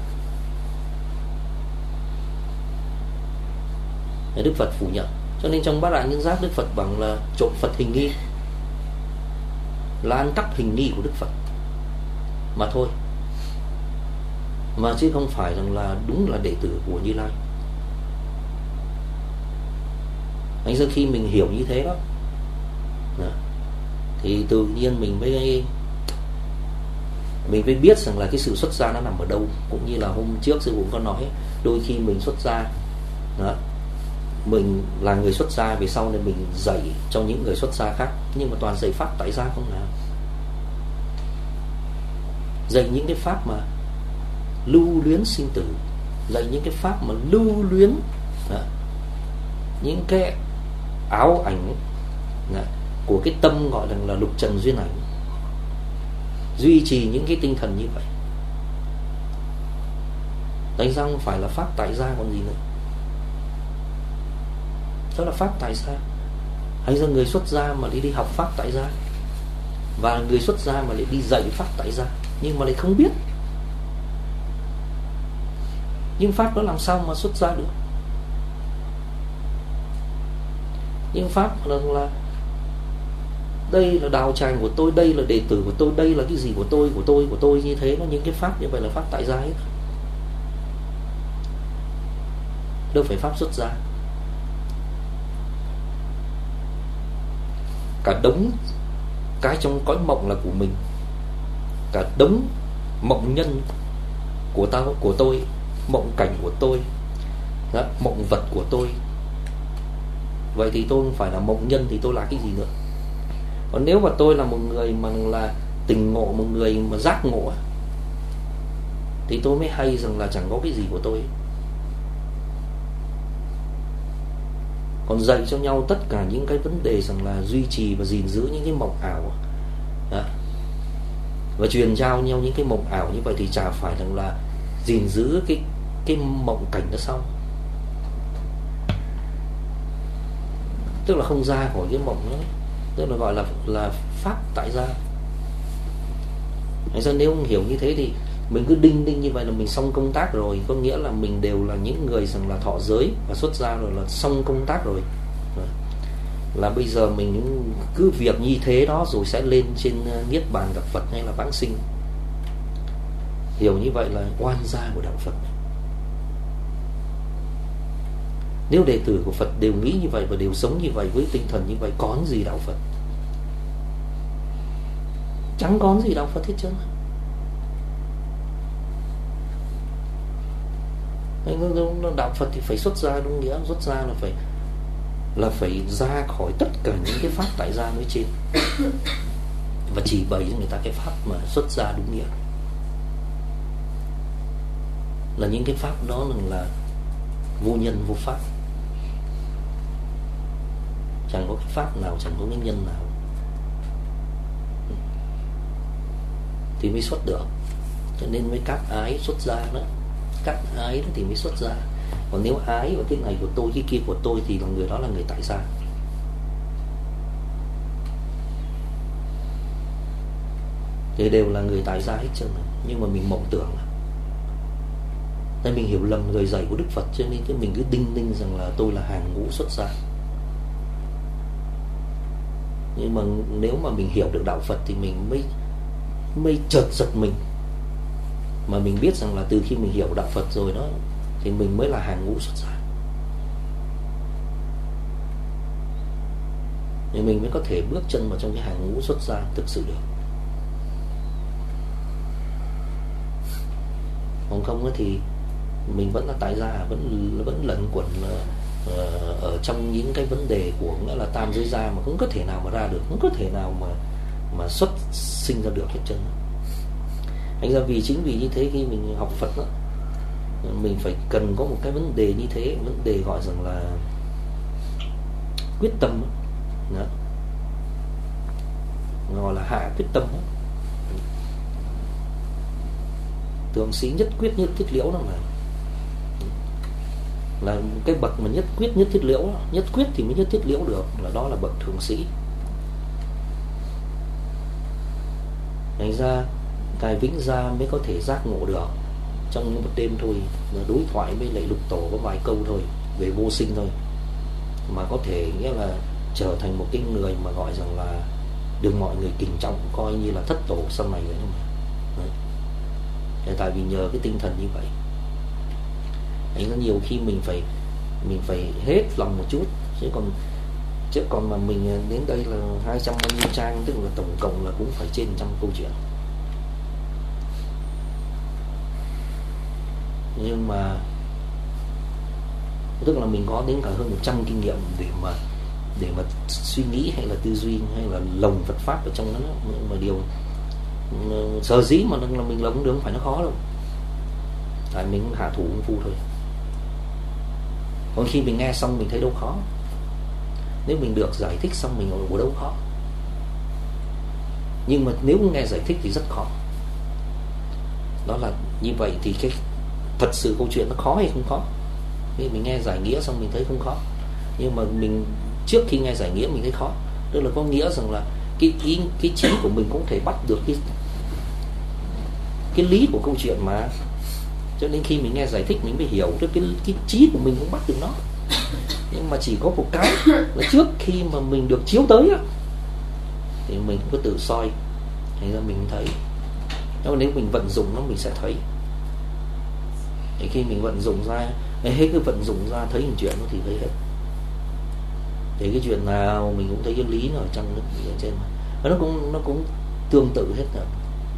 Đức Phật phủ nhận. Cho nên trong Bát Đại Nhân Giác, Đức Phật bằng là trộn Phật hình nghi, là ăn cắp hình nghi của Đức Phật mà thôi, mà chứ không phải rằng là đúng là đệ tử của Như Lai. Thành ra khi mình hiểu như thế đó, thì tự nhiên mình mới biết rằng là cái sự xuất gia nó nằm ở đâu. Cũng như là hôm trước sư cũng có nói, đôi khi mình xuất gia đó, mình là người xuất gia, về sau nên mình dạy cho những người xuất gia khác, nhưng mà toàn dạy pháp tại gia không nào, dạy những cái pháp mà lưu luyến sinh tử, dạy những cái pháp mà lưu luyến đó, những cái áo ảnh đó, của cái tâm gọi là lục trần duyên ảnh, duy trì những cái tinh thần như vậy. Đánh ra không phải là pháp tại gia còn gì nữa, đó là pháp tại gia. Hay ra người xuất gia mà đi học pháp tại gia, và người xuất gia mà lại đi dạy pháp tại gia, nhưng mà lại không biết. Nhưng pháp đó làm sao mà xuất gia được? Nhưng pháp là đây là đạo tràng của tôi, đây là đệ tử của tôi, đây là cái gì của tôi như thế, nó những cái pháp như vậy là pháp tại gia hết, đâu phải pháp xuất gia. Cả đống cái trong cõi mộng là của mình, cả đống mộng nhân của tôi, mộng cảnh của tôi đó, mộng vật của tôi. Vậy thì tôi không phải là mộng nhân thì tôi là cái gì nữa? Còn nếu mà tôi là một người mà là tỉnh ngộ, một người mà giác ngộ, thì tôi mới hay rằng là chẳng có cái gì của tôi. Còn dạy cho nhau tất cả những cái vấn đề rằng là duy trì và gìn giữ những cái mộng ảo đó, và truyền trao nhau những cái mộng ảo như vậy, thì chả phải rằng là gìn giữ cái mộng cảnh đó xong, tức là không ra khỏi cái mộng nữa, tức là gọi là pháp tại gia. Thành ra nếu không hiểu như thế thì mình cứ đinh như vậy là mình xong công tác rồi, có nghĩa là mình đều là những người rằng là thọ giới và xuất gia rồi, là xong công tác rồi. Là bây giờ mình cứ việc như thế đó rồi sẽ lên trên niết bàn gặp Phật hay là vãng sinh. Hiểu như vậy là oan gia của đạo Phật. Nếu đệ tử của Phật đều nghĩ như vậy và đều sống như vậy với tinh thần như vậy, có gì đạo Phật? Chẳng có gì đạo Phật hết trơn. Đạo Phật thì phải xuất gia, đúng nghĩa xuất gia là phải ra khỏi tất cả những cái pháp tại gia nói trên, và chỉ bày cho người ta cái pháp mà xuất gia đúng nghĩa, là những cái pháp đó là vô nhân vô pháp, chẳng có cái pháp nào, chẳng có cái nhân nào thì mới xuất được. Cho nên mới các ái xuất gia đó, các ái đó thì mới xuất gia. Còn nếu ái vào cái này của tôi, cái kia của tôi, thì là người đó là người tại gia. Thì đều là người tại gia hết trơn, nhưng mà mình mộng tưởng nên mình hiểu lầm lời dạy của Đức Phật, cho nên cái mình cứ đinh rằng là tôi là hàng ngũ xuất gia. Nhưng mà nếu mà mình hiểu được đạo Phật thì mình mới chợt giật mình, mà mình biết rằng là từ khi mình hiểu đạo Phật rồi đó, thì mình mới là hàng ngũ xuất gia, thì mình mới có thể bước chân vào trong cái hàng ngũ xuất gia thực sự được. Còn không thì mình vẫn là tại gia, vẫn lẩn quẩn ở trong những cái vấn đề của nghĩa là tam giới gia, mà không có thể nào mà ra được, không có thể nào mà xuất sinh ra được hết trơn. Thành ra chính vì như thế, khi mình học Phật đó, mình phải cần có một cái vấn đề như thế, vấn đề gọi rằng là quyết tâm đó. Gọi là hạ quyết tâm đó. Thượng sĩ nhất quyết nhất thiết liễu đó là cái bậc mà nhất quyết nhất thiết liễu đó. Nhất quyết thì mới nhất thiết liễu được, là đó là bậc thượng sĩ. Thành ra Ngài Vĩnh Gia mới có thể giác ngộ được trong một đêm thôi, đối thoại với lại Lục Tổ có vài câu thôi về vô sinh thôi, mà có thể nghĩa là trở thành một cái người mà gọi rằng là được mọi người kính trọng, coi như là thất tổ sau này rồi. Tại vì nhờ cái tinh thần như vậy, thành ra nhiều khi mình phải hết lòng một chút, chứ còn Chứ còn mà mình đến đây là 200 bao nhiêu trang, tức là tổng cộng là cũng phải trên 100 câu chuyện. Nhưng mà tức là mình có đến cả hơn 100 kinh nghiệm để mà suy nghĩ hay là tư duy hay là lồng Phật pháp ở trong đó. Nhưng mà điều sở dĩ mà là mình lồng được không phải nó khó đâu, tại mình hạ thủ công phu thôi. Còn khi mình nghe xong mình thấy đâu khó, nếu mình được giải thích xong mình ở đâu khó. Nhưng mà nếu nghe giải thích thì rất khó. Đó là như vậy thì cái thật sự câu chuyện nó khó hay không khó. Khi mình nghe giải nghĩa xong mình thấy không khó, nhưng mà mình trước khi nghe giải nghĩa mình thấy khó. Tức là có nghĩa rằng là cái trí của mình cũng thể bắt được cái lý của câu chuyện mà. Cho nên khi mình nghe giải thích mình mới hiểu được cái trí của mình cũng bắt được nó. Nhưng mà chỉ có một cái là trước khi mà mình được chiếu tới á, thì mình cũng có tự soi, thành ra mình không thấy. Nếu mình vận dụng nó mình sẽ thấy. Thì khi mình vận dụng ra, hết cái vận dụng ra thấy một chuyện nó thì thấy hết. Thì cái chuyện nào mình cũng thấy cái lý nó ở trong nó ở trên, và nó cũng tương tự hết rồi.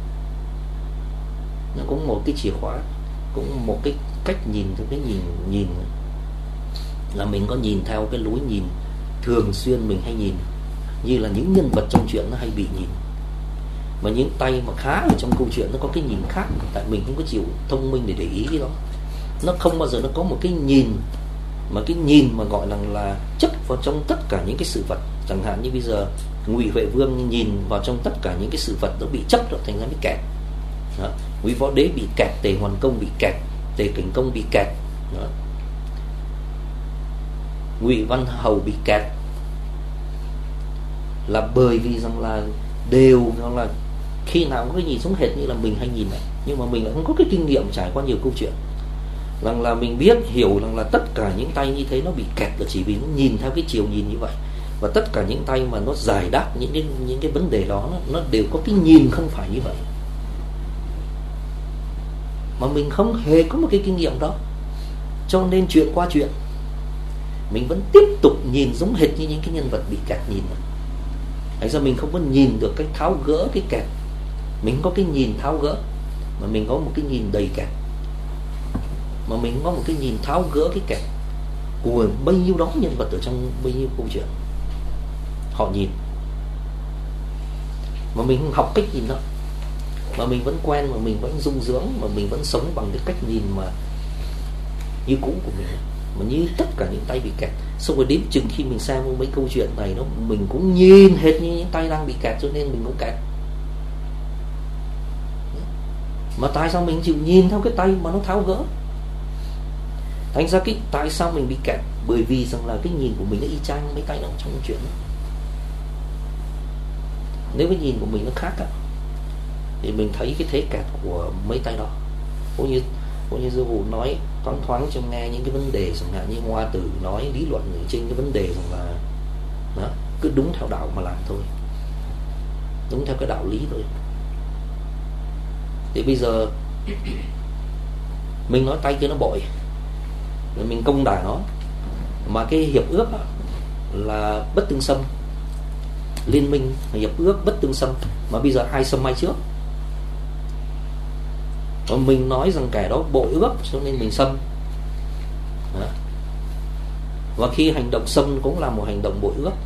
Nó cũng một cái chìa khóa, cũng một cái cách nhìn, theo cái nhìn là mình có nhìn theo cái lối nhìn thường xuyên mình hay nhìn, như là những nhân vật trong chuyện nó hay bị nhìn. Mà những tay mà khá ở trong câu chuyện nó có cái nhìn khác, tại mình không có chịu thông minh để ý cái đó. Nó không bao giờ nó có một cái nhìn mà cái nhìn mà gọi là chấp vào trong tất cả những cái sự vật. Chẳng hạn như bây giờ Ngụy Huệ Vương nhìn vào trong tất cả những cái sự vật nó bị chấp rồi, thành ra bị kẹt. Ngụy Võ Đế bị kẹt, Tề Hoàn Công bị kẹt, Tề Cảnh Công bị kẹt. Ngụy Văn Hầu bị kẹt là bởi vì rằng là đều là khi nào có cái nhìn giống hệt như là mình hay nhìn này, nhưng mà mình lại không có cái kinh nghiệm trải qua nhiều câu chuyện, rằng là mình biết hiểu rằng là tất cả những tay như thế nó bị kẹt là chỉ vì nó nhìn theo cái chiều nhìn như vậy. Và tất cả những tay mà nó giải đáp những cái vấn đề đó nó đều có cái nhìn không phải như vậy, mà mình không hề có một cái kinh nghiệm đó. Cho nên chuyện qua chuyện mình vẫn tiếp tục nhìn giống hệt như những cái nhân vật bị kẹt nhìn. Thành ra mình không có nhìn được cái tháo gỡ cái kẹt, mình có cái nhìn tháo gỡ, mà mình có một cái nhìn đầy kẹt, mà mình có một cái nhìn tháo gỡ cái kẹt của bao nhiêu đó nhân vật ở trong bao nhiêu câu chuyện họ nhìn. Mà mình không học cách nhìn đó, mà mình vẫn quen, mà mình vẫn dung dưỡng, mà mình vẫn sống bằng cái cách nhìn mà như cũ của mình, mà như tất cả những tay bị kẹt. Xong rồi đến chừng khi mình xem mấy câu chuyện này nó mình cũng nhìn hết như những tay đang bị kẹt, cho nên mình cũng kẹt. Mà tại sao mình chịu nhìn theo cái tay mà nó tháo gỡ? Thành ra cái tại sao mình bị kẹt? Bởi vì rằng là cái nhìn của mình nó y chang mấy tay nó trong chuyện đó. Nếu cái nhìn của mình nó khác á, thì mình thấy cái thế kẹt của mấy tay đó. Cũng như sư phụ nói thoáng thoáng cho nghe những cái vấn đề, chẳng hạn như Hoa Tử nói lý luận ở trên cái vấn đề rằng là đó, cứ đúng theo đạo mà làm thôi, đúng theo cái đạo lý thôi. Thì bây giờ mình nói tay kia nó bội, rồi mình công đả nó, mà cái hiệp ước là bất tương xâm, liên minh hiệp ước bất tương xâm, mà bây giờ ai xâm ai trước? Và mình nói rằng kẻ đó bội ước cho nên mình xâm. Đó. Và khi hành động xâm cũng là một hành động bội ước.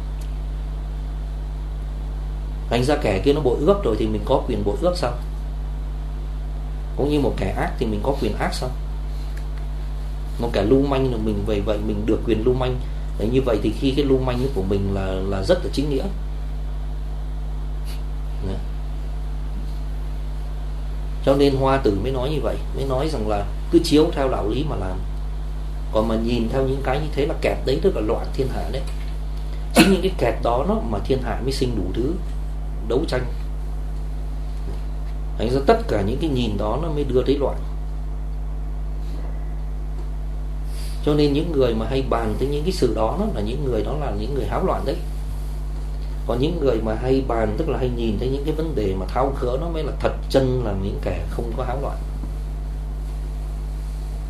Thành ra kẻ kia nó bội ước rồi thì mình có quyền bội ước sao? Cũng như một kẻ ác thì mình có quyền ác sao? Một kẻ lưu manh rồi mình vậy mình được quyền lưu manh. Đấy, như vậy thì khi cái lưu manh của mình là rất là chính nghĩa. Đó. Cho nên Hoa Tử mới nói như vậy, mới nói rằng là cứ chiếu theo đạo lý mà làm. Còn mà nhìn theo những cái như thế là kẹt, đấy tức là loạn thiên hạ đấy. Chính những cái kẹt đó nó mà thiên hạ mới sinh đủ thứ đấu tranh. Thành ra tất cả những cái nhìn đó nó mới đưa tới loạn. Cho nên những người mà hay bàn tới những cái sự đó là những người đó là những người háo loạn đấy. Còn những người mà hay bàn tức là hay nhìn thấy những cái vấn đề mà tháo gỡ nó mới là thật chân là những kẻ không có háo loạn,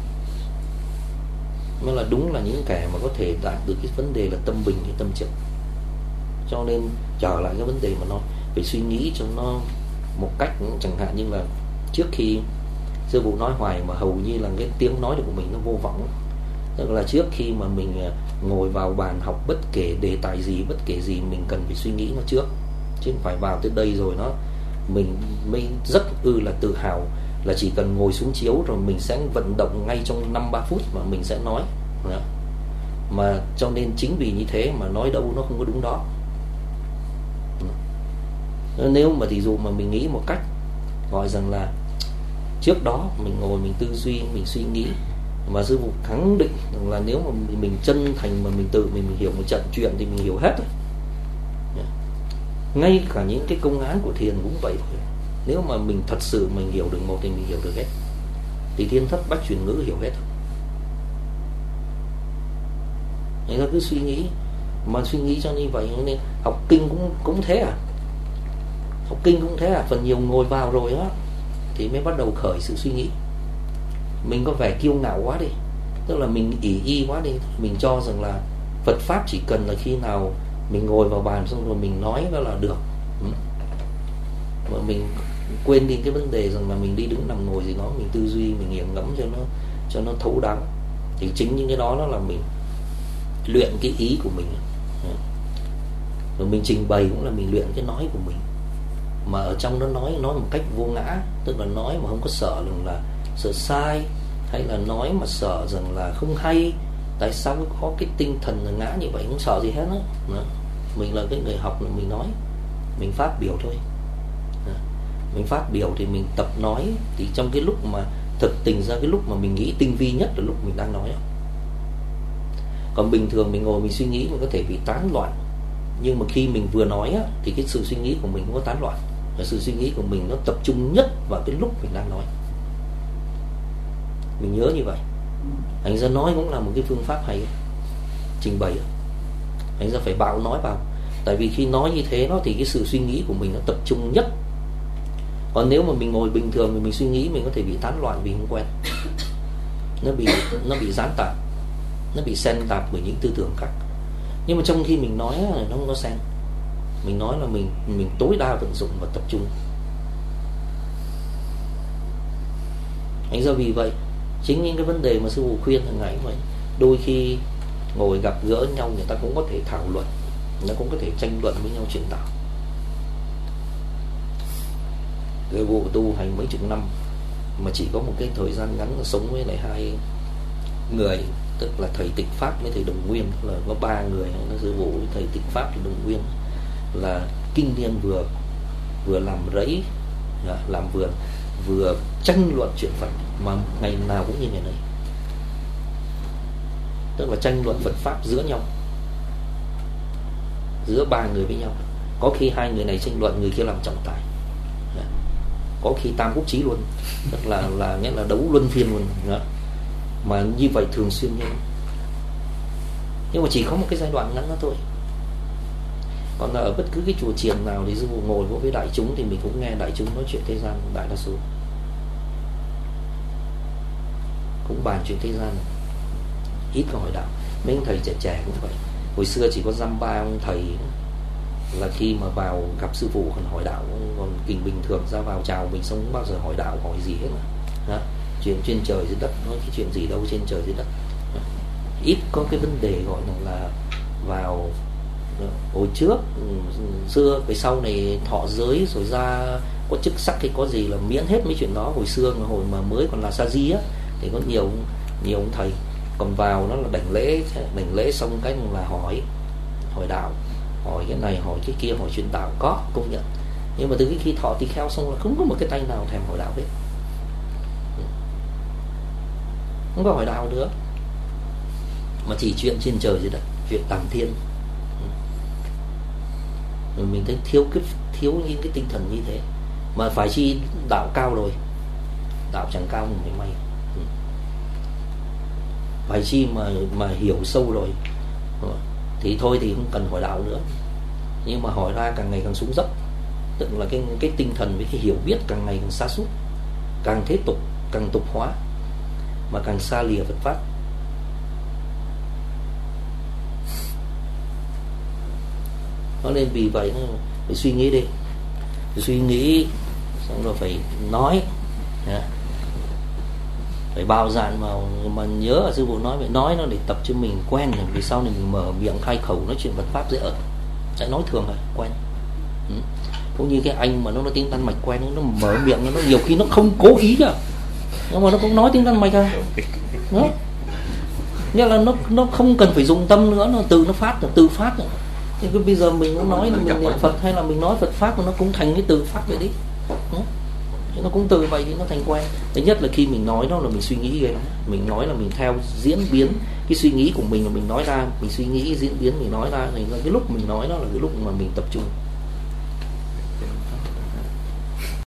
mới là đúng là những kẻ mà có thể đạt được cái vấn đề là tâm bình hay tâm trực. Cho nên trở lại cái vấn đề mà nó phải suy nghĩ cho nó một cách, chẳng hạn như là trước khi sư phụ nói hoài mà hầu như là cái tiếng nói của mình nó vô vọng. Tức là trước khi mà mình ngồi vào bàn học bất kể đề tài gì, bất kể gì, mình cần phải suy nghĩ nó trước, chứ không phải vào tới đây rồi mình mới rất là tự hào là chỉ cần ngồi xuống chiếu rồi mình sẽ vận động ngay trong 5-3 phút mà mình sẽ nói. Mà cho nên chính vì như thế mà nói đâu nó không có đúng đó. Nếu mà thì dù mà mình nghĩ một cách gọi rằng là trước đó mình ngồi mình tư duy, mình suy nghĩ, mà sư phụ khẳng định rằng là nếu mà mình chân thành mà mình tự mình hiểu một trận chuyện thì mình hiểu hết rồi. Ngay cả những cái công án của thiền cũng vậy thôi. Nếu mà mình thật sự mình hiểu được một thì mình hiểu được hết. Thì thiên thất bách truyền ngữ hiểu hết. Người ta cứ suy nghĩ, mà suy nghĩ cho như vậy nên học kinh cũng thế à. Học kinh cũng thế à, phần nhiều ngồi vào rồi á thì mới bắt đầu khởi sự suy nghĩ. Mình có vẻ kiêu ngạo quá đi, tức là mình ỷ y quá đi, mình cho rằng là Phật pháp chỉ cần là khi nào mình ngồi vào bàn xong rồi mình nói đó là được. Mà mình quên đi cái vấn đề rằng là mình đi đứng nằm ngồi gì đó, mình tư duy, mình nghiền ngẫm cho nó thấu đáo. Thì chính những cái đó là mình luyện cái ý của mình. Rồi mình trình bày cũng là mình luyện cái nói của mình. Mà ở trong đó nói một cách vô ngã, tức là nói mà không có sợ là sợ sai, hay là nói mà sợ rằng là không hay. Tại sao có cái tinh thần là ngã như vậy, không sợ gì hết đó. Mình là cái người học là mình nói, mình phát biểu thôi. Mình phát biểu thì mình tập nói. Thì trong cái lúc mà thực tình ra, cái lúc mà mình nghĩ tinh vi nhất là lúc mình đang nói. Còn bình thường mình ngồi mình suy nghĩ, mình có thể bị tán loạn. Nhưng mà khi mình vừa nói á, thì cái sự suy nghĩ của mình không có tán loạn. Và sự suy nghĩ của mình nó tập trung nhất vào cái lúc mình đang nói. Mình nhớ như vậy. Thành ra nói cũng là một cái phương pháp hay, trình bày. Thành ra phải bảo nói vào. Tại vì khi nói như thế đó thì cái sự suy nghĩ của mình nó tập trung nhất. Còn nếu mà mình ngồi bình thường thì mình suy nghĩ, mình có thể bị tán loạn vì không quen. Nó bị gián tạp, nó bị xen tạp bởi những tư tưởng khác. Nhưng mà trong khi mình nói nó không có xen. Mình nói là mình tối đa vận dụng và tập trung. Thành ra vì vậy, chính những cái vấn đề mà sư phụ khuyên hàng ngày vậy, đôi khi ngồi gặp gỡ nhau người ta cũng có thể thảo luận, nó cũng có thể tranh luận với nhau chuyện đạo. Cái vụ tu hành mấy chục năm mà chỉ có một cái thời gian ngắn là sống với lại hai người, tức là thầy Tịch Pháp với thầy Đồng Nguyên, là có 3 người. Nó sư phụ với thầy Tịch Pháp thì Đồng Nguyên là kinh niên vừa làm rẫy, làm vườn, vừa tranh luận chuyện Phật, mà ngày nào cũng như ngày này. Tức là tranh luận Phật pháp giữa nhau, giữa 3 người với nhau. Có khi 2 người này tranh luận, người kia làm trọng tài. Có khi tam quốc chí luôn, tức là nghĩa là đấu luân phiên luôn. Mà như vậy thường xuyên như. Nhưng mà chỉ có một cái giai đoạn ngắn đó thôi. Còn là ở bất cứ cái chùa chiền nào thì sư phụ ngồi với đại chúng thì mình cũng nghe đại chúng nói chuyện thế gian, đại đa số cũng bàn chuyện thế gian, ít có hỏi đạo. Mấy ông thầy trẻ trẻ cũng vậy. Hồi xưa chỉ có dăm ba ông thầy là khi mà vào gặp sư phụ còn hỏi đạo, còn bình thường ra vào chào mình xong không bao giờ hỏi đạo, hỏi gì hết mà. Chuyện trên trời dưới đất, nói cái chuyện gì đâu trên trời dưới đất. Ít có cái vấn đề gọi là vào. Hồi trước xưa, về sau này thọ giới rồi ra có chức sắc hay có gì là miễn hết mấy chuyện đó. Hồi xưa mà hồi mà mới còn là sa di á thì có nhiều ông thầy còn vào nó là đảnh lễ xong cái là hỏi đạo, hỏi cái này hỏi cái kia, hỏi chuyện đạo có công nhận. Nhưng mà từ khi thọ tỳ kheo xong là không có một cái tay nào thèm hỏi đạo hết, không có hỏi đạo nữa, mà chỉ chuyện trên trời dưới đất, chuyện tàng thiên. Rồi mình thấy thiếu những cái tinh thần như thế. Mà phải chi đạo cao rồi, đạo chẳng cao mình mới may. Phải chi mà hiểu sâu rồi thì thôi thì không cần hỏi đạo nữa. Nhưng mà hỏi ra càng ngày càng xuống dốc, tức là cái tinh thần với cái hiểu biết càng ngày càng sa sút, càng thế tục, càng tục hóa, mà càng xa lìa Phật pháp. Nó nên vì vậy nó phải suy nghĩ đi, suy nghĩ xong rồi phải nói, phải bao dạn vào. Mà nhớ là sư phụ nói phải nói nó để tập cho mình quen, rồi vì sau này mình mở miệng khai khẩu nói chuyện Phật pháp dễ ở, sẽ nói thường rồi quen. Cũng như cái anh mà nó nói tiếng Đan Mạch quen, nó mở miệng nó nhiều khi nó không cố ý đâu, nhưng mà nó cũng nói tiếng Đan Mạch à. Đó, nghĩa là nó không cần phải dùng tâm nữa, nó tự nó phát, là tự phát rồi. Nhưng cái bây giờ mình cũng nói là mình niệm Phật hay là mình nói Phật pháp mà nó cũng thành cái tự phát vậy đi. Nó cũng từ vậy thì nó thành quen. Thứ nhất là khi mình nói nó là mình suy nghĩ ghê lắm. Mình nói là mình theo diễn biến cái suy nghĩ của mình, là mình nói ra, mình suy nghĩ diễn biến mình nói ra, thì là cái lúc mình nói nó là cái lúc mà mình tập trung.